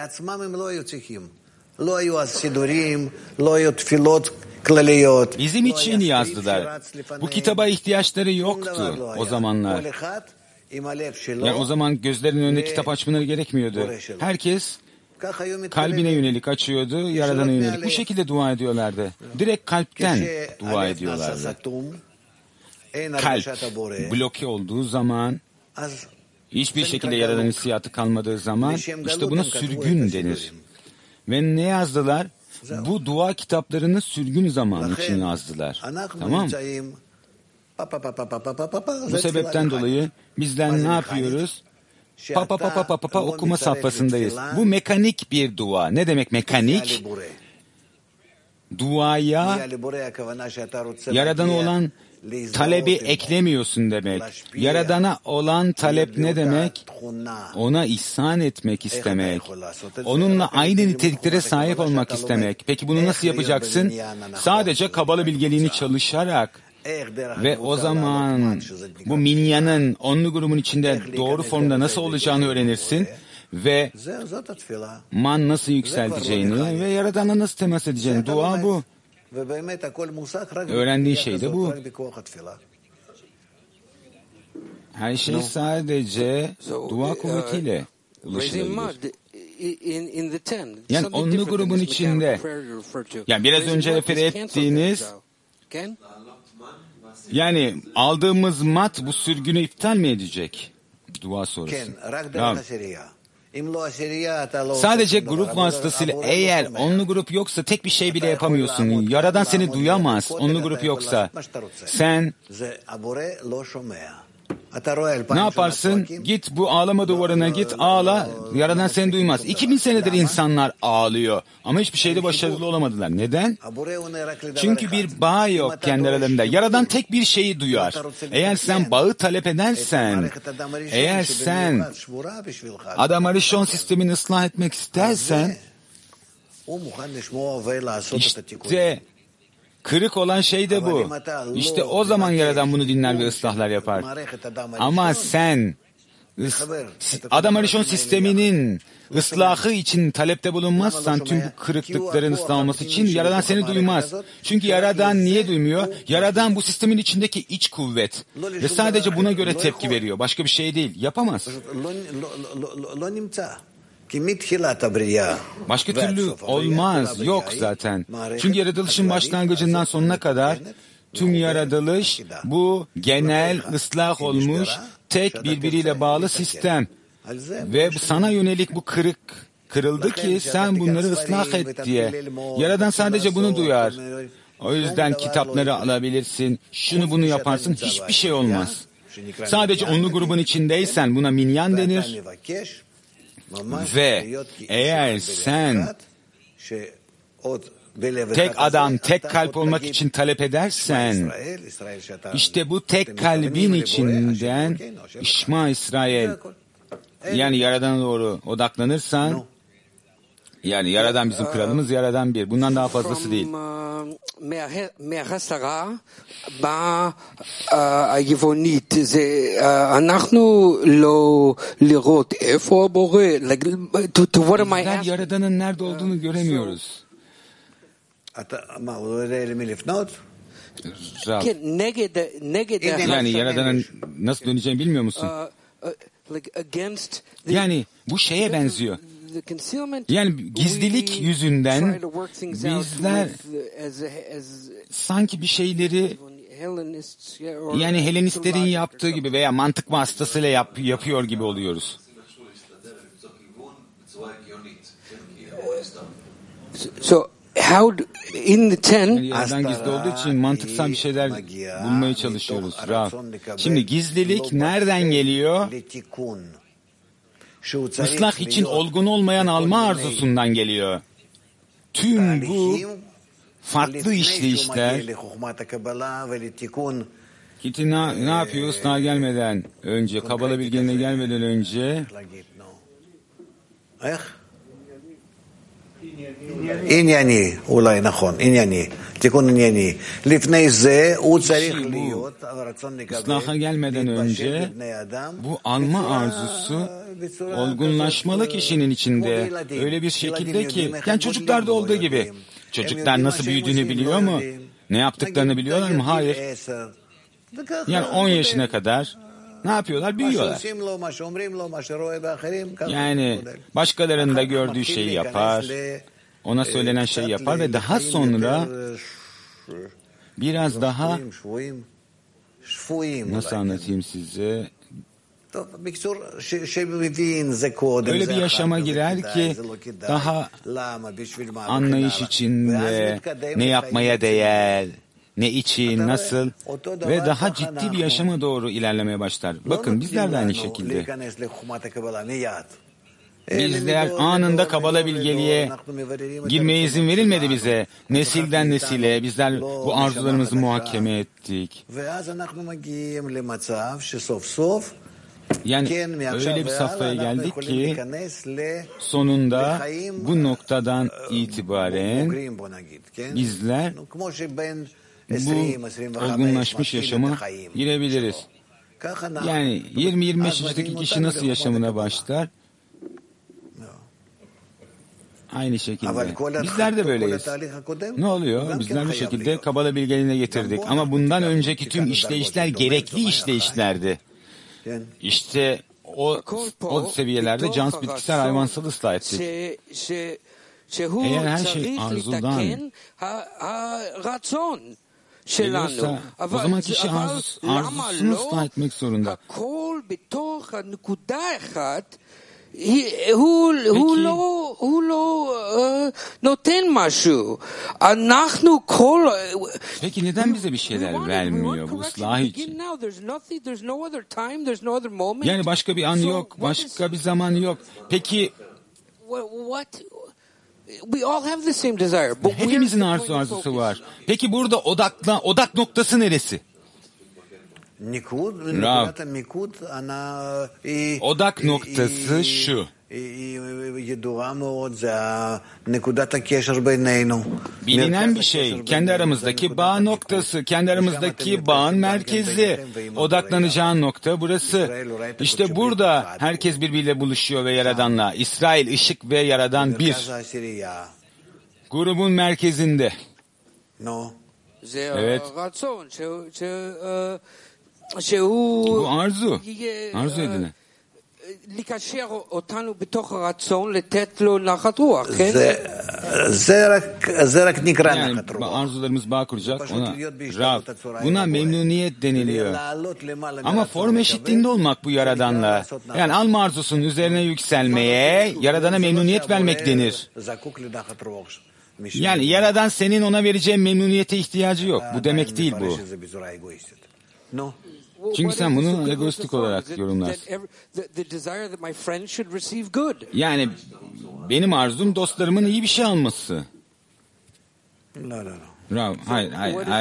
C: Bizim için yazdılar. Bu kitaba ihtiyaçları yoktu o zamanlar. Yani o zaman gözlerinin önünde kitap açmaları gerekmiyordu. Herkes kalbine yönelik açıyordu, Yaradan'a yönelik. Bu şekilde dua ediyorlardı. Direkt kalpten dua ediyorlardı. Kalp bloke olduğu zaman, hiçbir şekilde Yaradan hissiyatı kalmadığı zaman, işte buna sürgün denir. Ve ne yazdılar? Bu dua kitaplarını sürgün zamanı için yazdılar. Tamam. Bu sebepten dolayı bizler ne yapıyoruz? Okuma safhasındayız. Bu mekanik bir dua. Ne demek mekanik? Duaya Yaradan'a olan talebi eklemiyorsun demek. Yaradan'a olan talep ne demek? Ona ihsan etmek istemek. Onunla aynı niteliklere sahip olmak istemek. Peki bunu nasıl yapacaksın? Sadece Kabala bilgeliğini çalışarak. Ve o zaman bu minyanın onlu grubun içinde doğru formda nasıl olacağını öğrenirsin ve man nasıl yükselteceğini ve Yaradan'a nasıl temas edeceğini. Dua bu. Öğrendiğin şey de bu. Her şey sadece dua kuvvetiyle ulaşılabilir. Yani onlu grubun içinde, yani biraz önce refere ettiğiniz, yani aldığımız mat bu sürgünü iptal mi edecek? Dua sonrası. Tamam. Sadece grup vasıtasıyla, eğer onlu grup yoksa tek bir şey bile yapamıyorsun. Yaradan seni duyamaz onlu grup yoksa. Sen Ne yaparsın? Git bu ağlama duvarına git, ağla, Yaradan seni duymaz. 2000 senedir insanlar ağlıyor ama hiçbir şeyde başarılı olamadılar. Neden? Çünkü bir bağ yok kendi aralarında. Yaradan tek bir şeyi duyar. Eğer sen bağı talep edersen, eğer sen Adam Arishon sistemini ıslah etmek istersen, işte kırık olan şey de bu. İşte o zaman Yaradan bunu dinler ve ıslahlar yapar. Ama sen Adam Arishon sisteminin ıslahı için talepte bulunmazsan, tüm bu kırıklıkların ıslah için Yaradan seni duymaz. Çünkü Yaradan niye duymuyor? Yaradan bu sistemin içindeki iç kuvvet ve sadece buna göre tepki veriyor. Başka bir şey değil. Yapamaz. Başka türlü olmaz, yok zaten. Çünkü yaratılışın başlangıcından sonuna kadar tüm yaratılış bu genel ıslah olmuş, tek birbiriyle bağlı sistem. Ve sana yönelik bu kırıldı ki sen bunları ıslah et diye. Yaradan sadece bunu duyar. O yüzden kitapları alabilirsin, şunu bunu yaparsın, hiçbir şey olmaz. Sadece onlu grubun içindeysen buna minyan denir. Ve eğer sen tek adam, tek kalp olmak için talep edersen, işte bu tek kalbin içinden İşma İsrail, yani Yaradan'a doğru odaklanırsan, yani Yaradan bizim kralımız, Yaradan bir. Bundan daha fazlası değil.
I: היוונית זה אנחנו לא לראות איפה הבורא to what am I
C: asking? Yaradan'ın nerede olduğunu göremiyoruz. Yani Yaradan'ın nasıl döneceğini bilmiyor musun? Yani bu şeye benziyor. Yani gizlilik yüzünden bizler sanki bir şeyleri, yani Helenistlerin yaptığı gibi veya mantık vasıtasıyla yapıyor gibi oluyoruz.
I: So how in the 10
C: Yerden gizli olduğu için mantıksal bir şeyler bulmaya çalışıyoruz. Rav. Şimdi gizlilik nereden geliyor? Islah için olgun olmayan alma arzusundan geliyor. Tüm bu farklı işleyişler Kiti ne yapıyor ıslah gelmeden önce, Kabala bilgeliğine gelmeden önce?
G: ענייני, אולי נכון, ענייני, תיקון ענייני. לפני זה הוא צריך להיות, הרצון לקבל,
C: ıslaha gelmeden önce bu alma arzusu olgunlaşmalı kişinin içinde. Öyle bir şekilde ki, yani çocuklarda olduğu gibi. Çocuklar nasıl büyüdüğünü biliyor mu? Ne yaptıklarını biliyorlar mı? Hayır. Yani 10 yaşına kadar ne yapıyorlar? Büyüyorlar. Yani başkalarının da gördüğü şeyi yapar, ona söylenen şeyi yapar ve daha sonra biraz daha, nasıl anlatayım size, öyle bir yaşama girer ki daha anlayış içinde, ne yapmaya değer, ne için, nasıl ve daha ciddi bir yaşama doğru ilerlemeye başlar. Bakın bizler de aynı şekilde. Bizler anında Kabala bilgeliğe girmeye izin verilmedi bize. Nesilden nesile bizler bu arzularımızı muhakeme ettik. Yani öyle bir safhaya geldik ki sonunda bu noktadan itibaren bizler bu olgunlaşmış yaşama girebiliriz. Yani 20-25 yaşındaki kişi nasıl yaşamına başlar? Aynı şekilde. Bizler de böyleyiz. Ne oluyor? Bizler bu şekilde Kabala bilgeliğine getirdik. Ama bundan önceki tüm işleyişler gerekli işleyişlerdi. İşte o seviyelerde cans bitkisel hayvansal ıslah ettik. Eğer her şey arzudan geliyorsa, o zaman kişi arzusunu ıslah etmek zorunda. Peki
I: noten mashu. Anachnu kol.
C: Peki neden bize bir şeyler vermiyor bu ıslah için? Yani başka bir an yok, başka bir zaman yok. Peki hepimizin arzusu var. Peki burada odak noktası neresi? Rav, odak noktası şu. Bilinen bir şey, kendi aramızdaki bağ noktası, kendi aramızdaki bağın merkezi, odaklanacağın nokta burası. İşte burada herkes birbiriyle buluşuyor ve Yaradan'la. İsrail, ışık ve Yaradan bir. Grubun merkezinde. Evet. Bu arzu. Arzu edilen. Yani arzularımız bağ kuracak ona. Rav, buna memnuniyet deniliyor. Ama form eşitliğinde olmak bu Yaradan'la. Yani alma arzusunun üzerine yükselmeye, Yaradan'a memnuniyet vermek denir. Yani Yaradan senin ona vereceğin memnuniyete ihtiyacı yok. Bu demek değil bu. Çünkü sen bunu egoistik olarak yorumlarsın. Yani benim arzum dostlarımın iyi bir şey alması. Rav, hayır.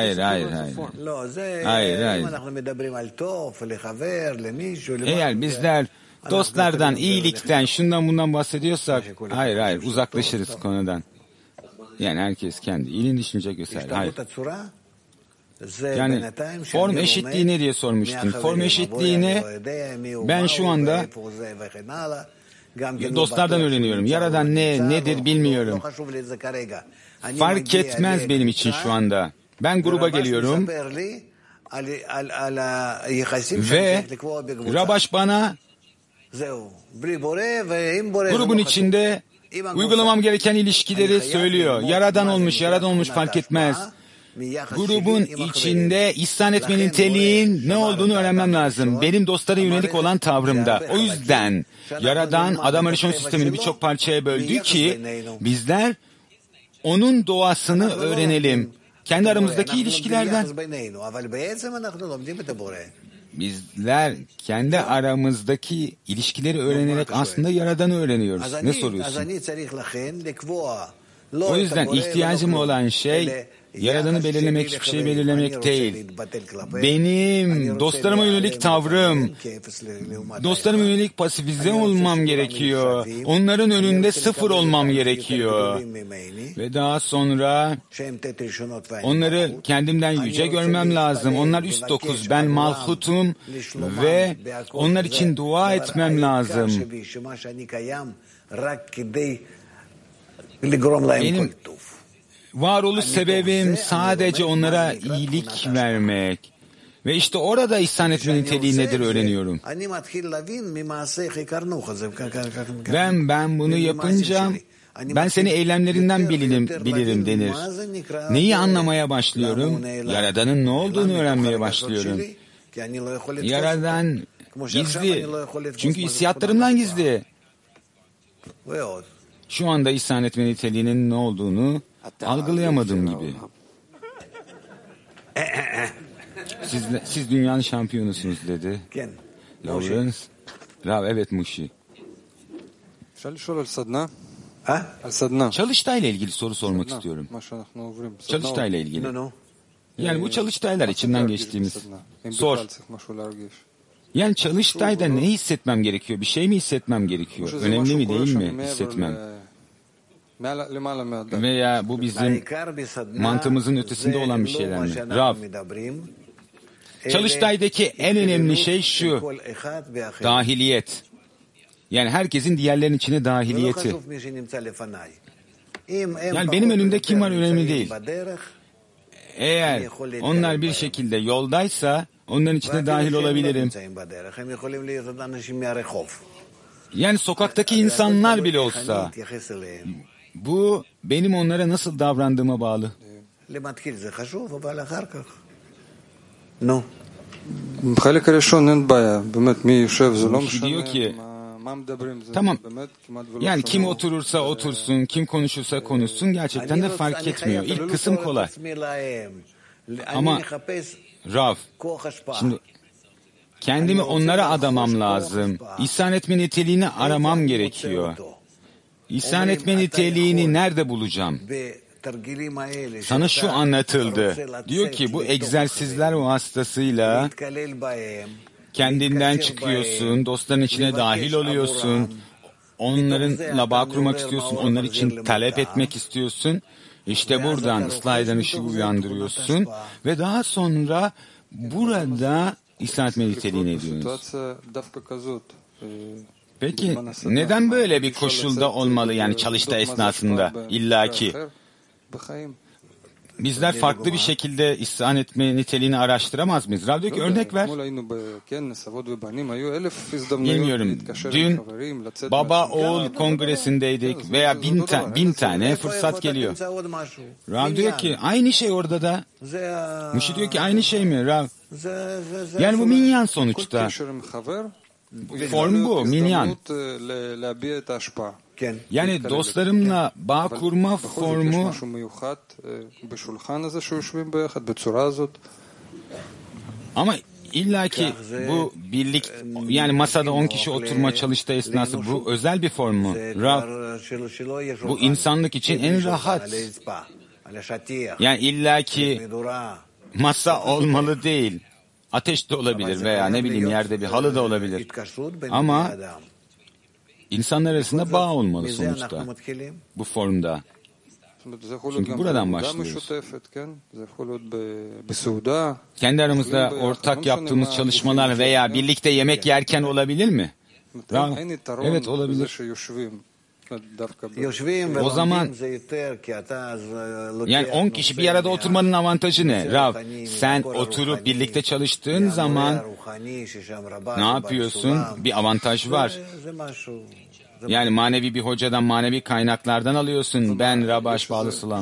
C: Eğer bizler dostlardan, iyilikten, şundan bundan bahsediyorsak, hayır, uzaklaşırız konudan. Yani herkes kendi iyiliğini düşünecek vesaire. Hayır. Yani form eşitliği ne diye sormuştun. Form eşitliğine ben şu anda dostlardan öğreniyorum. Yaradan nedir bilmiyorum. Fark etmez benim için şu anda. Ben gruba geliyorum ve Rabaş bana grubun içinde uygulamam gereken ilişkileri söylüyor. Yaradan olmuş fark etmez. Grubun içinde ihsan etmenin niteliğin ne olduğunu öğrenmem lazım. Benim dostlara yönelik olan tavrımda. O yüzden Yaradan adam arayışon sistemini birçok parçaya böldü ki bizler onun doğasını öğrenelim. Kendi aramızdaki ilişkilerden. Bizler kendi aramızdaki ilişkileri öğrenerek aslında Yaradan'ı öğreniyoruz. Ne soruyorsun? O yüzden ihtiyacım olan şey Yaradan'ı belirlemek, hiçbir şey belirlemek değil. Benim dostlarıma yönelik tavrım, dostlarıma yönelik pasifize olmam gerekiyor. Onların önünde sıfır olmam gerekiyor. Ve daha sonra onları kendimden yüce görmem lazım. Onlar üst dokuz, ben malhutum ve onlar için dua etmem lazım. Benim varoluş sebebim sadece onlara iyilik vermek. Ve işte orada ihsan etme niteliği nedir öğreniyorum. Ben bunu yapınca ben seni eylemlerinden bilirim denir. Neyi anlamaya başlıyorum? Yaradan'ın ne olduğunu öğrenmeye başlıyorum. Yaradan gizli. Çünkü hissiyatlarımdan gizli. Şu anda ihsan etme niteliğinin ne olduğunu algılayamadığım gibi. Siz dünyanın şampiyonusunuz dedi. Lawrence. Rav, evet Muşi. Çalıştay ile ilgili soru sormak istiyorum. Çalıştay ile ilgili. Yani bu çalıştaylar içinden geçtiğimiz. Sor. Yani çalıştayda ne hissetmem gerekiyor? Bir şey mi hissetmem gerekiyor? Önemli mi değil mi hissetmem? Veya bu bizim mantığımızın ötesinde olan bir şeyler mi? Rav, çalıştaydaki en önemli şey şu, dahiliyet. Yani herkesin diğerlerinin içine dahiliyeti. Yani benim önümde kim var önemli değil. Eğer onlar bir şekilde yoldaysa onların içine dahil olabilirim. Yani sokaktaki insanlar bile olsa bu benim onlara nasıl davrandığıma bağlı.
B: Diyor ki
C: Tamam. Yani kim oturursa otursun, kim konuşursa konuşsun gerçekten de fark etmiyor. İlk kısım kolay. Ama Rav, şimdi kendimi onlara adamam lazım. İhsan etme niteliğini aramam gerekiyor. İhsan etme niteliğini nerede bulacağım? Sana şu anlatıldı. Diyor ki bu egzersizler vasıtasıyla kendinden çıkıyorsun, dostların içine dahil oluyorsun, onlarınla bağ kurmak istiyorsun, onlar için talep etmek istiyorsun. İşte buradan ıslah eden ışığı uyandırıyorsun ve daha sonra burada İhsan etme niteliğini ediyorsunuz. Peki neden böyle bir koşulda olmalı yani çalıştığı esnasında illaki? Bizler farklı bir şekilde ihsan etme niteliğini araştıramaz mıyız? Rav diyor ki örnek ver. Bilmiyorum. Dün baba oğul kongresindeydik veya bin tane fırsat geliyor. Rav diyor ki aynı şey orada da. Muşi diyor ki aynı şey mi Rav? Yani bu minyan sonuçta. Form bu, minyan. Yani dostlarımla bağ kurma formu ama illaki bu birlik yani masada 10 kişi oturma çalıştığı esnası bu özel bir form mu? Bu insanlık için en rahat. Yani illaki masa olmalı değil. Ateş de olabilir veya ne bileyim yerde bir halı da olabilir. Ama İnsanlar arasında bağ olmalı sonuçta bu formda. Çünkü buradan başlıyoruz. Kendi aramızda ortak yaptığımız çalışmalar veya birlikte yemek yerken olabilir mi? Evet olabilir. O zaman yani 10 kişi bir arada oturmanın avantajı ne? Rav, sen oturup birlikte çalıştığın zaman ne yapıyorsun? Bir avantaj var. Yani manevi bir hocadan, manevi kaynaklardan alıyorsun. Ben Rabash Bağlısılam.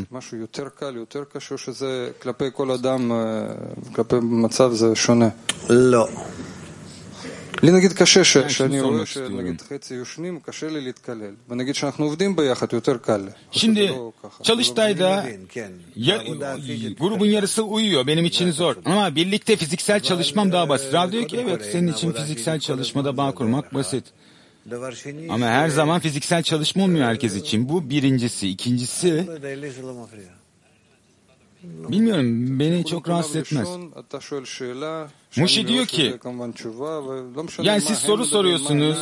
J: לי נגיד קשה שאני רואה שנגיד חצי יושנים, קשה לי להתקלל. ונגיד שאנחנו עובדים ביחד, יותר קל.
C: Şimdi Çalıştay'da grubun yarısı uyuyor. Benim için zor. Ama birlikte fiziksel çalışmam daha basit. Rav diyor ki evet senin için fiziksel çalışmada bağ kurmak basit. Ama her zaman fiziksel çalışma olmuyor herkes için. Bu birincisi. İkincisi bilmiyorum beni çok rahatsız etmez. Muşi diyor ki yani siz soru soruyorsunuz.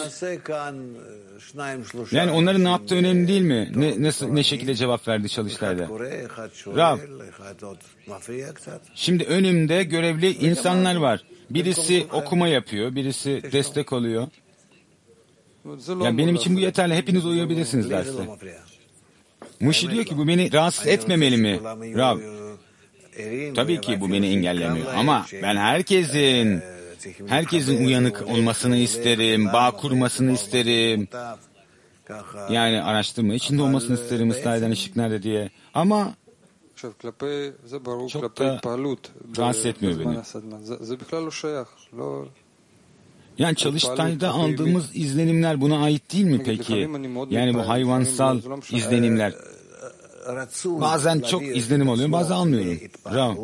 C: Yani onların ne yaptığı önemli değil mi? Ne şekilde cevap verdi Çalıştay'da? Rav, şimdi önümde görevli insanlar var. Birisi okuma yapıyor, birisi destek oluyor. Yani benim için bu yeterli. Hepiniz uyuyabilirsiniz derste. Muşi diyor ki bu beni rahatsız etmemeli mi? Rav, tabii ki bu beni engellemiyor. Ama ben herkesin uyanık olmasını isterim, bağ kurmasını isterim. Yani araştırma içinde olmasını isterim, ıslah eden ışık nerede diye. Ama çok da rahatsız etmiyor beni. Yani Çalıştay'da aldığımız izlenimler buna ait değil mi peki? Yani bu hayvansal izlenimler. Bazen çok izlenim oluyor, bazen almıyorum. Rav.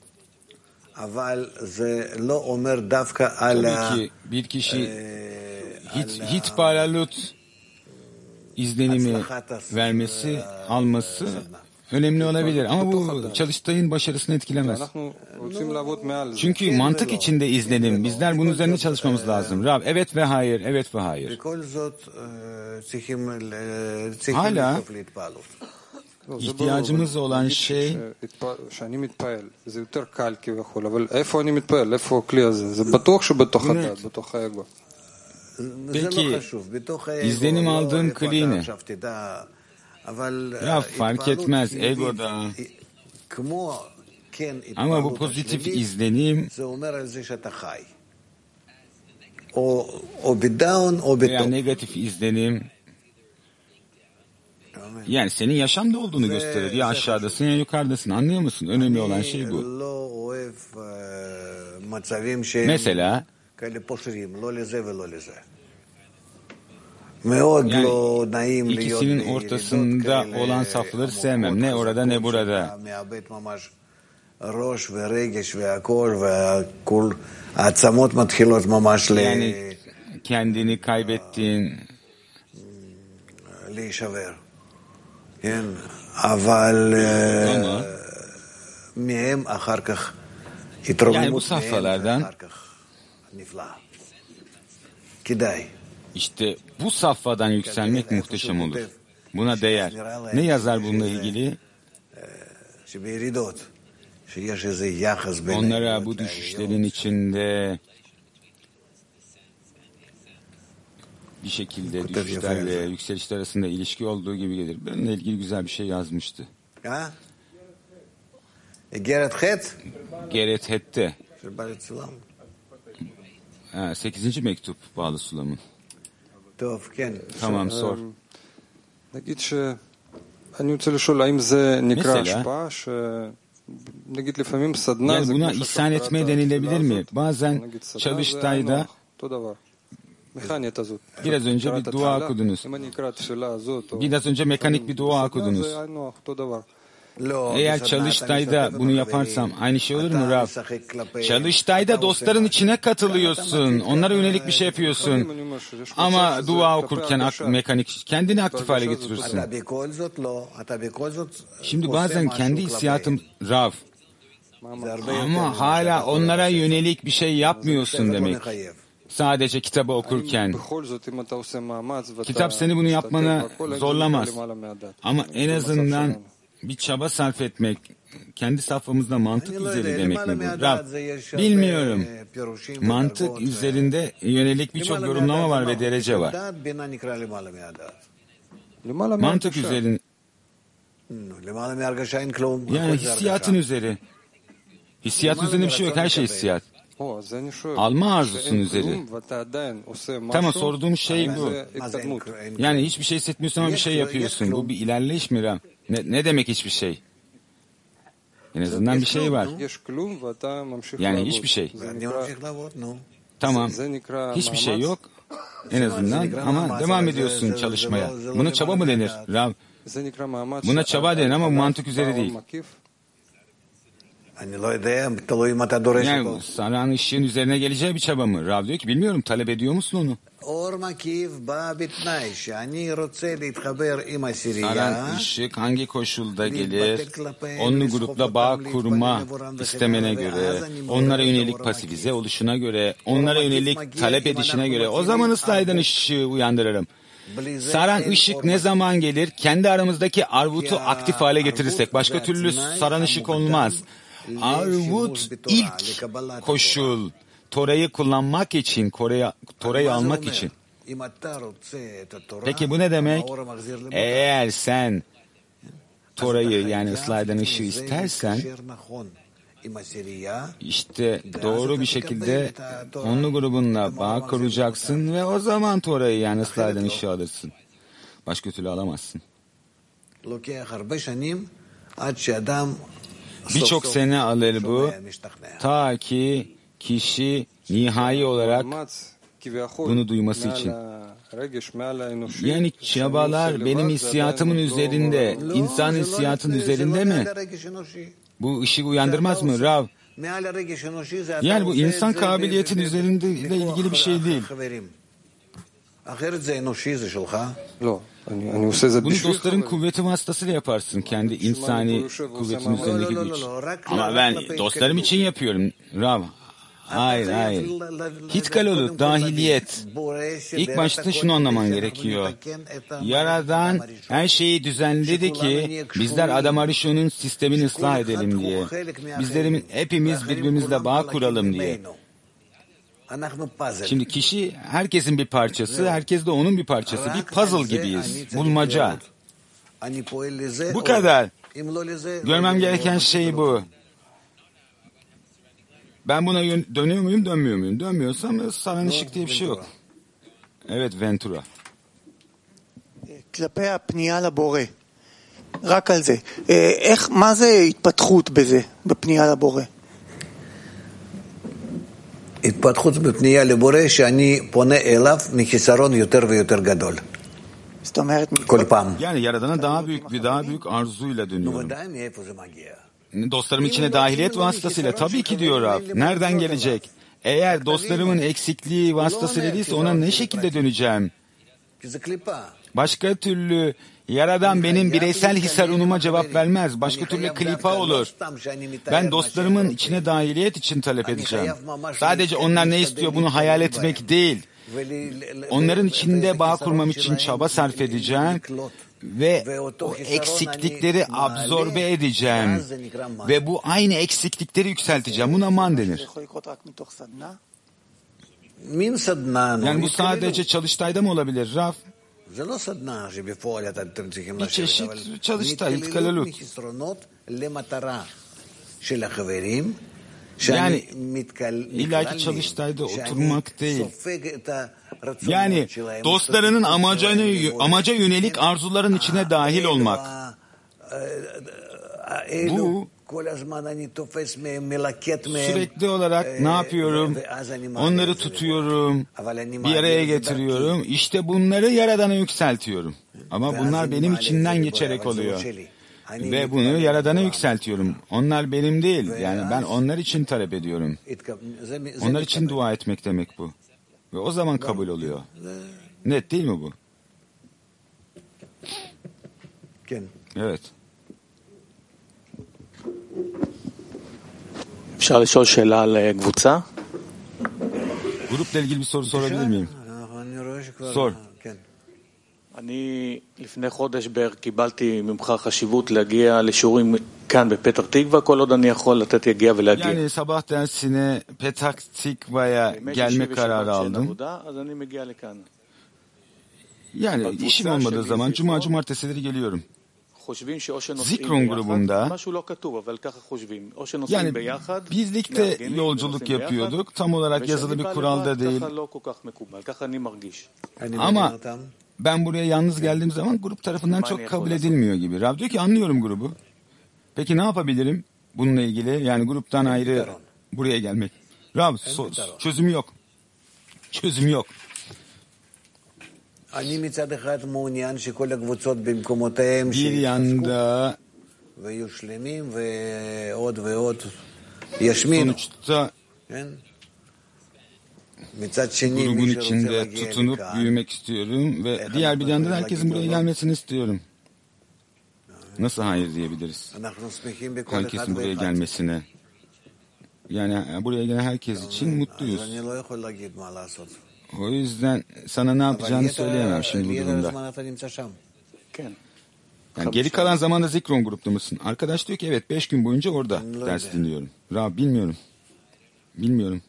C: Tabii ki bir kişi hit paralut izlenimi vermesi, alması önemli olabilir. Ama bu Çalıştay'ın başarısını etkilemez. Çünkü mantık içinde izlenim. Bizler bunun üzerine çalışmamız lazım. Rav, evet ve hayır, evet ve hayır. Hala ihtiyacımız olan şey peki izlenim aldığım kli ne? Ya fark etmez egoda. Ama bu pozitif izlenim veya negatif izlenim yani senin yaşamda olduğunu gösterir. Ya aşağıdasın ya yukarıdasın. Anlıyor musun? Önemli olan şey bu. Mesela Yani ikisinin ortasında olan safları sevmem. Ne orada ne burada. Yani kendini kaybettiğin. Yani bu safhalardan işte bu safhadan yükselmek muhteşem olur. Buna değer. Ne yazar bununla ilgili? Onlara bu düşüşlerin içinde bir şekilde düşüşlerle yükselişler arasında ilişki olduğu gibi gelir. Benimle ilgili güzel bir şey yazmıştı. Geret Hette. 8. mektup Bağlı Sulam'ın. Tamam, sor.
J: Mesela
C: yani buna ihsan etmeye denilebilir mi? Bazen çalıştayda biraz önce bir dua okudunuz. Biraz önce mekanik bir dua okudunuz. Eğer çalıştayda bunu yaparsam aynı şey olur mu Rav? Çalıştayda dostların içine katılıyorsun. Onlara yönelik bir şey yapıyorsun. Ama dua okurken mekanik kendini aktif hale getirirsin. Şimdi bazen kendi hissiyatım Rav. Ama hala onlara yönelik bir şey yapmıyorsun demek. Sadece kitabı okurken. Kitap seni bunu yapmana zorlamaz. Ama en azından bir çaba sarf etmek, kendi safhamızda mantık üzeri demek mi bu? Rab, bilmiyorum. Mantık üzerinde yönelik birçok yorumlama var ve derece var. Mantık üzerinde. Yani hissiyatın üzeri. Hissiyatın üzerinde bir şey yok, her şey hissiyat. Alma arzusun üzeri. Tamam, sorduğum şey bu. Yani hiçbir şey hissetmiyorsun ama bir şey yapıyorsun. Bu bir ilerleyiş mi Ram? Ne demek hiçbir şey? En azından bir şey var. Yani hiçbir şey. Tamam. Hiçbir şey yok. En azından ama devam ediyorsun çalışmaya. Buna çaba mı denir Ram? Buna çaba denir ama mantık üzeri değil. Yani Sara'nın ışığın üzerine geleceği bir çaba mı? Rav diyor ki bilmiyorum, talep ediyor musun onu? Saran ışık hangi koşulda gelir? Onlu grupla bağ kurma istemene göre, onlara yönelik pasifize oluşuna göre, onlara yönelik talep edişine göre, o zaman ıslahiden ışığı uyandırırım. Saran ışık ne zaman gelir? Kendi aramızdaki arvutu aktif hale getirirsek. Başka türlü saran ışık olmaz. Arvut ilk koşul. Tora'yı kullanmak için, Tora'yı almak için. Peki bu ne demek? Eğer sen Tora'yı yani ıslah eden ışığı istersen, işte doğru bir şekilde onlu grubunla bağ kuracaksın ve o zaman Tora'yı yani ıslah eden ışığı alırsın. Başka türlü alamazsın. Birçok sene alır bu, ta ki kişi nihai olarak bunu duyması için. Yani çabalar benim hissiyatımın üzerinde, insan hissiyatının üzerinde mi? Bu ışığı uyandırmaz mı Rav? Yani bu insan kabiliyetin üzerinde ile ilgili bir şey değil. Bunu dostların kuvveti vasıtasıyla yaparsın. Kendi insani kuvvetin üzerindeki güç. Ama ben dostlarım için yapıyorum Rav. Hayır. Hitkaloluk, dahiliyet. İlk başta şunu anlaman gerekiyor. Yaradan her şeyi düzenledi ki bizler Adam Arishon'un sistemini ıslah edelim diye. Bizlerin hepimiz birbirimizle bağ kuralım diye. Şimdi kişi herkesin bir parçası, herkes de onun bir parçası. Bir puzzle gibiyiz. Bulmaca. Bu kadar. Görmem gereken şey bu. Ben buna dönüyor muyum, dönmüyor muyum? Dönmüyorsam saran ışık diye bir şey yok. Evet, Ventura.
K: כלפי הפנייה לבורא, רק על זה. מה זה התפתחות בזה, בפנייה לבורא?
G: התפתחות בפנייה לבורא שאני פונה אליו מחיסרון יותר ויותר גדול.
K: זאת אומרת,
G: כל פעם.
C: Yani Yaradan'a daha büyük arzuyla dönüyorum. Dostlarım içine dahiliyet vasıtasıyla tabii ki diyor Rab. Nereden gelecek? Eğer dostlarımın eksikliği vasıtasıyla değilse ona ne şekilde döneceğim? Başka türlü Yaradan benim bireysel hisarunuma cevap vermez. Başka türlü klipa olur. Ben dostlarımın içine dahiliyet için talep edeceğim. Sadece onlar ne istiyor bunu hayal etmek değil. Onların içinde bağ kurmam için çaba sarf edeceğim ve o eksiklikleri absorbe edeceğim ve bu aynı eksiklikleri yükselteceğim. Buna man denir. Yani bu sadece çalıştayda mı olabilir Raf? Bir çeşit çalıştay, itkalalut. Yani illaki çalıştayda oturmak değil. Yani dostlarının amaca yönelik arzuların içine dahil olmak. Bu sürekli olarak ne yapıyorum? Onları tutuyorum, bir araya getiriyorum. İşte bunları Yaradan'a yükseltiyorum. Ama bunlar benim içinden geçerek oluyor. Ve bunu Yaradan'a yükseltiyorum. Onlar benim değil. Yani ben onlar için talep ediyorum. Onlar için dua etmek demek bu. Ve o zaman kabul oluyor. Net değil mi bu? Evet.
F: אפשר לשאול שאלה על קבוצה?
C: Grupla ilgili bir soru sorabilir miyim? Sor.
F: אני לפני חודש בערך קיבלתי ממך חשיבות להגיע לשיעורים כאן בפתח תקווה, כל עוד אני יכול לתת יגיע ולהגיע.
C: Yani sabah dersine Petah Tikva'ya gelme kararı aldım. Yani işim olmadığı zaman cuma cumartesileri geliyorum. Zikron grubunda yani birlikte yolculuk yapıyorduk. Tam olarak yazılı bir kuralda değil. Ama ben buraya yalnız geldiğim zaman grup tarafından çok kabul edilmiyor gibi. Rab diyor ki anlıyorum grubu. Peki ne yapabilirim bununla ilgili? Yani gruptan ayrı buraya gelmek. Rab çözümü yok. Çözümü yok. Bir yanda sonuçta grubun içinde tutunup büyümek istiyorum ve diğer bir yandan herkesin buraya gelmesini istiyorum. Nasıl hayır diyebiliriz? Herkesin buraya gelmesine. Yani buraya gelen herkes için mutluyuz. O yüzden sana ne yapacağını söyleyemem şimdi bu durumda. Yani geri kalan zamanda Zikron grupta mısın? Arkadaş diyor ki evet 5 gün boyunca orada ders dinliyorum. Rab bilmiyorum. Bilmiyorum.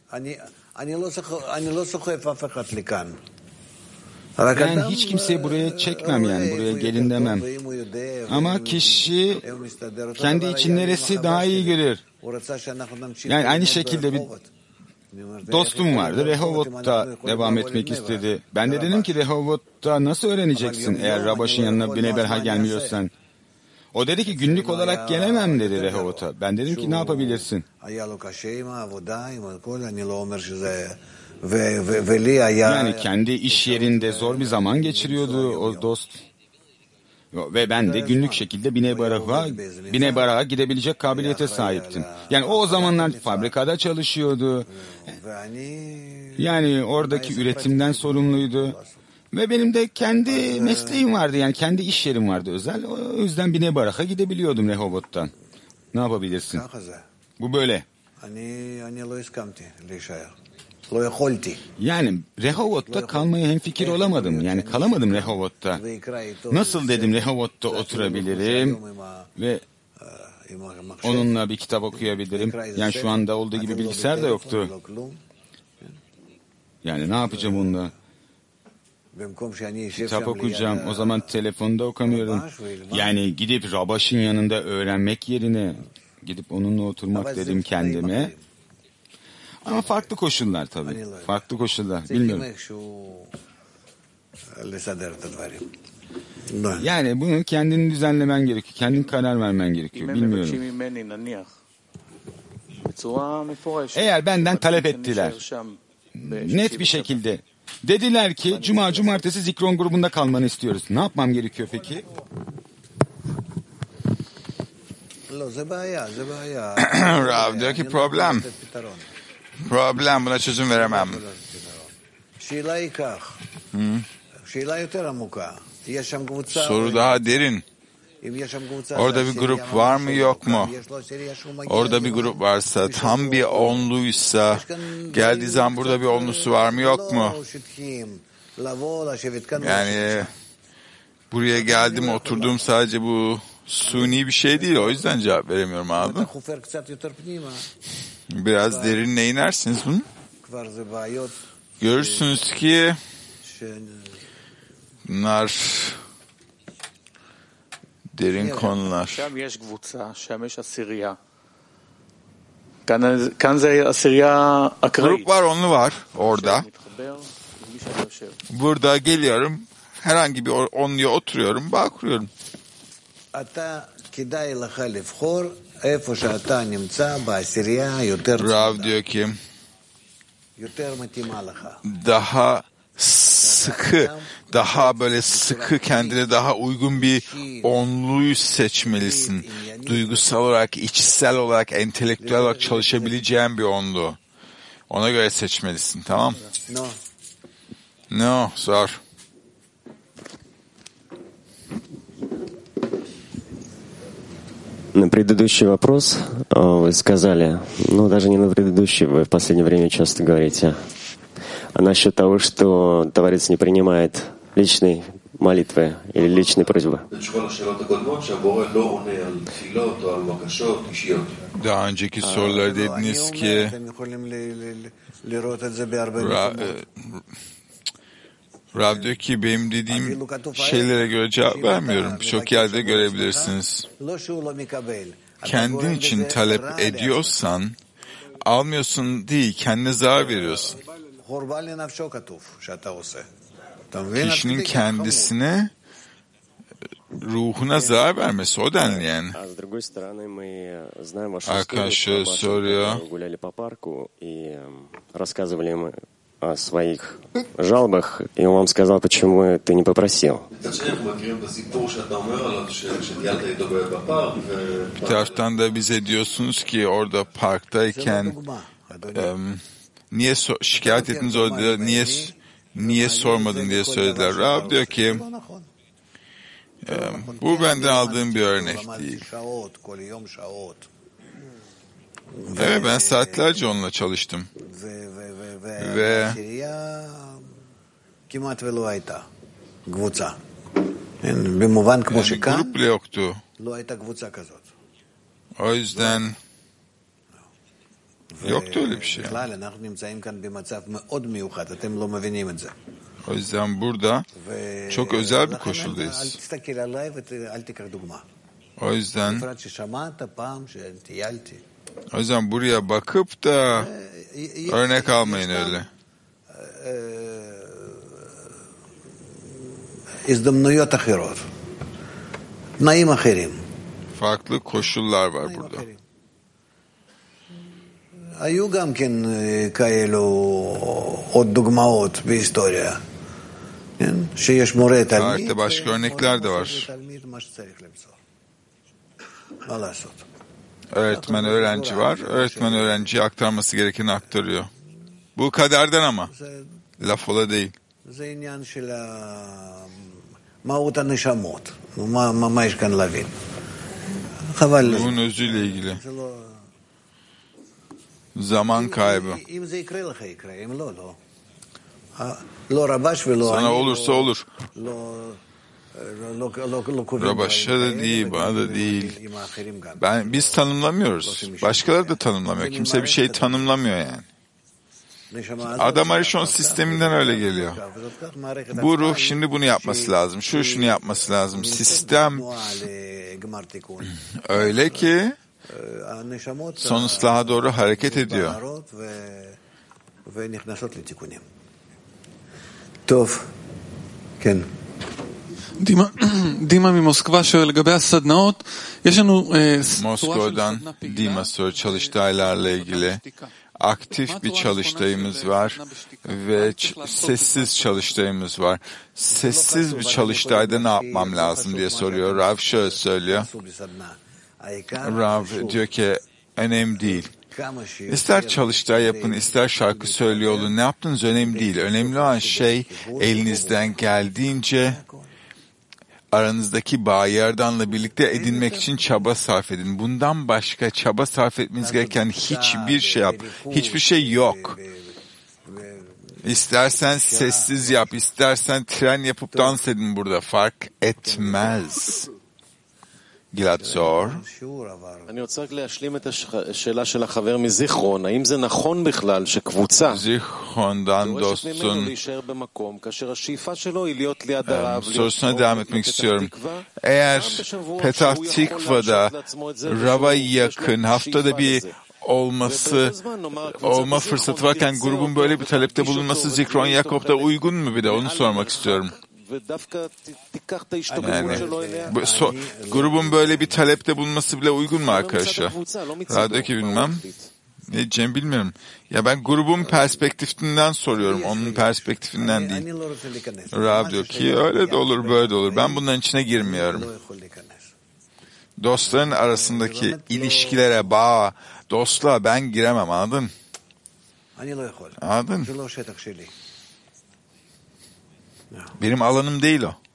C: Ben hiç kimseyi buraya çekmem yani buraya gelin demem. Ama kişi kendi için neresi daha iyi görür. Yani aynı şekilde bir dostum vardı. Rehovot'ta devam etmek istedi. Ben de dedim ki Rehovot'ta nasıl öğreneceksin eğer Rabaş'ın yanına Bnei Berha gelmiyorsan? O dedi ki günlük olarak gelemem dedi Rehovot'a. Ben dedim ki ne yapabilirsin? Yani kendi iş yerinde zor bir zaman geçiriyordu o dost. Ve ben de günlük şekilde Bnei Berah'a gidebilecek kabiliyete sahiptim. Yani o zamanlar fabrikada çalışıyordu. Yani oradaki üretimden sorumluydu. Ve benim de kendi mesleğim vardı. Yani kendi iş yerim vardı özel. O yüzden Bnei Berah'a gidebiliyordum Rehovot'tan. Ne yapabilirsin? Bu böyle. Yani Rehovot'ta kalmaya hemfikir olamadım. Yani kalamadım Rehovot'ta. Nasıl dedim Rehovot'ta oturabilirim ve onunla bir kitap okuyabilirim. Yani şu anda olduğu gibi bilgisayar da yoktu. Yani ne yapacağım onunla? Kitap okuyacağım. O zaman telefonda okamıyorum. Yani gidip Rabaş'ın yanında öğrenmek yerine gidip onunla oturmak dedim kendime. Ama farklı koşullar tabii. Farklı koşullar. Bilmiyorum. Yani bunu kendini düzenlemen gerekiyor. Kendin karar vermen gerekiyor. Bilmiyorum. Eğer benden talep ettiler, net bir şekilde Dediler ki cumartesi Zikron grubunda kalmanı istiyoruz. Ne yapmam gerekiyor peki?
B: Rav diyor ki problem. Buna çözüm veremem. Soru daha derin. Orada bir grup var mı yok mu? Orada bir grup varsa, tam bir onluysa, geldiği zaman burada bir onlusu var mı yok mu? Yani buraya geldim, oturdum, sadece bu suni bir şey değil, o yüzden cevap veremiyorum abi. Biraz derinine inersiniz bunu. Görürsünüz ki bunlar derin konular. Grup var, onlu var orada. Burada geliyorum, herhangi bir onluya oturuyorum, bağ kuruyorum. Rav diyor ki daha sıkı, daha böyle sıkı, kendine daha uygun bir onluyu seçmelisin. Duygusal olarak, içsel olarak, entelektüel olarak çalışabileceğin bir onlu. Ona göre seçmelisin, tamam? No, zor.
L: На предыдущий вопрос вы сказали, ну даже не на предыдущий, вы в последнее время часто говорите, насчет того, что Творец не принимает личной молитвы или личной просьбы.
B: Daha önceki sorular dediniz ki Rav diyor ki benim dediğim şeylere göre cevap vermiyorum. Birçok yerde görebilirsiniz. Kendin için talep ediyorsan almıyorsun değil, kendine zarar veriyorsun. Kişinin kendisine, ruhuna zarar vermesi, o denli yani. Arkadaşlar soruyor.
L: О своих жалобах, и он вам сказал, почему ты не попросил.
B: Bir taraftan da bize diyorsunuz ki orada parktayken niye şikayet ettiniz orada, niye sormadın diye söylediler. Rab diyor ki bu benden aldığım bir örnek değil. Evet, ben saatlerce onunla çalıştım. Ve grup bile yoktu. O yüzden yoktu öyle bir şey. O yüzden burada çok özel bir koşuldayız. O yüzden buraya bakıp da örnek almayın öyle. Farklı koşullar var burada.
G: היו גם כן כאלו עוד דוגמאות בהיסטוריה, שיש מורה תלמיד,
B: tarihte başka örnekler de var. Öğretmen öğrenci var. Öğretmen öğrenciye aktarması gerekeni aktarıyor. Bu kaderden ama. Laf ola değil. Bunun özüyle ilgili. Zaman kaybı. Sana olursa olur. Rabaş'a da değil, bana da değil. Biz tanımlamıyoruz. Başkaları da tanımlamıyor. Kimse bir şey tanımlamıyor yani. Adam Arishon sisteminden öyle geliyor. Bu ruh şimdi bunu yapması lazım. Şunu yapması lazım. Sistem öyle ki son ıslaha doğru hareket ediyor.
J: דימה ממוסקבה שואל לגבי הסדנאות, יש לנו
B: Moskova'dan Dima soru çalıştığı aylarla ilgili aktif bir çalıştayımız var ve sessiz çalıştayımız var. Sessiz bir çalıştayda ne yapmam lazım diye soruyor. Rav şöyle söylüyor. Rav diyor ki önemli değil. İster çalıştay yapın, ister şarkı söylüyor olun, ne yaptığınız önemli değil. Önemli olan şey elinizden geldiğince aranızdaki bağı Yaradan'la birlikte edinmek için çaba sarf edin. Bundan başka çaba sarf etmeniz gereken hiçbir şey yok. İstersen sessiz yap, istersen tren yapıp dans edin burada. Fark etmez. גלעד זוהר.
M: אני רוצה רק להשלים את השאלה של החבר מזיכרון. האם זה נכון בכלל שקבוצה דורשת ממנו להישאר במקום, כאשר השאיפה שלו היא להיות ליד הרב,
B: sorusuna devam etmek istiyorum. Eğer Petah Tikva'da Rab'a yakın haftada bir olma fırsatı varken grubun böyle bir talepte bulunması Zikron Yakop'ta uygun mu, bir de onu sormak istiyorum. Yani grubun böyle bir talepte bulunması bile uygun mu arkadaşlar? Radyo'ki bilmem. Ne diyeceğimi bilmiyorum. Ya ben grubun perspektifinden soruyorum. Onun perspektifinden değil. Rav diyor ki öyle de olur böyle de olur. Ben bunların içine girmiyorum. Dostların arasındaki ilişkilere, bağa, dostluğa ben giremem, anladın? Anladın? Benim alanım değil o.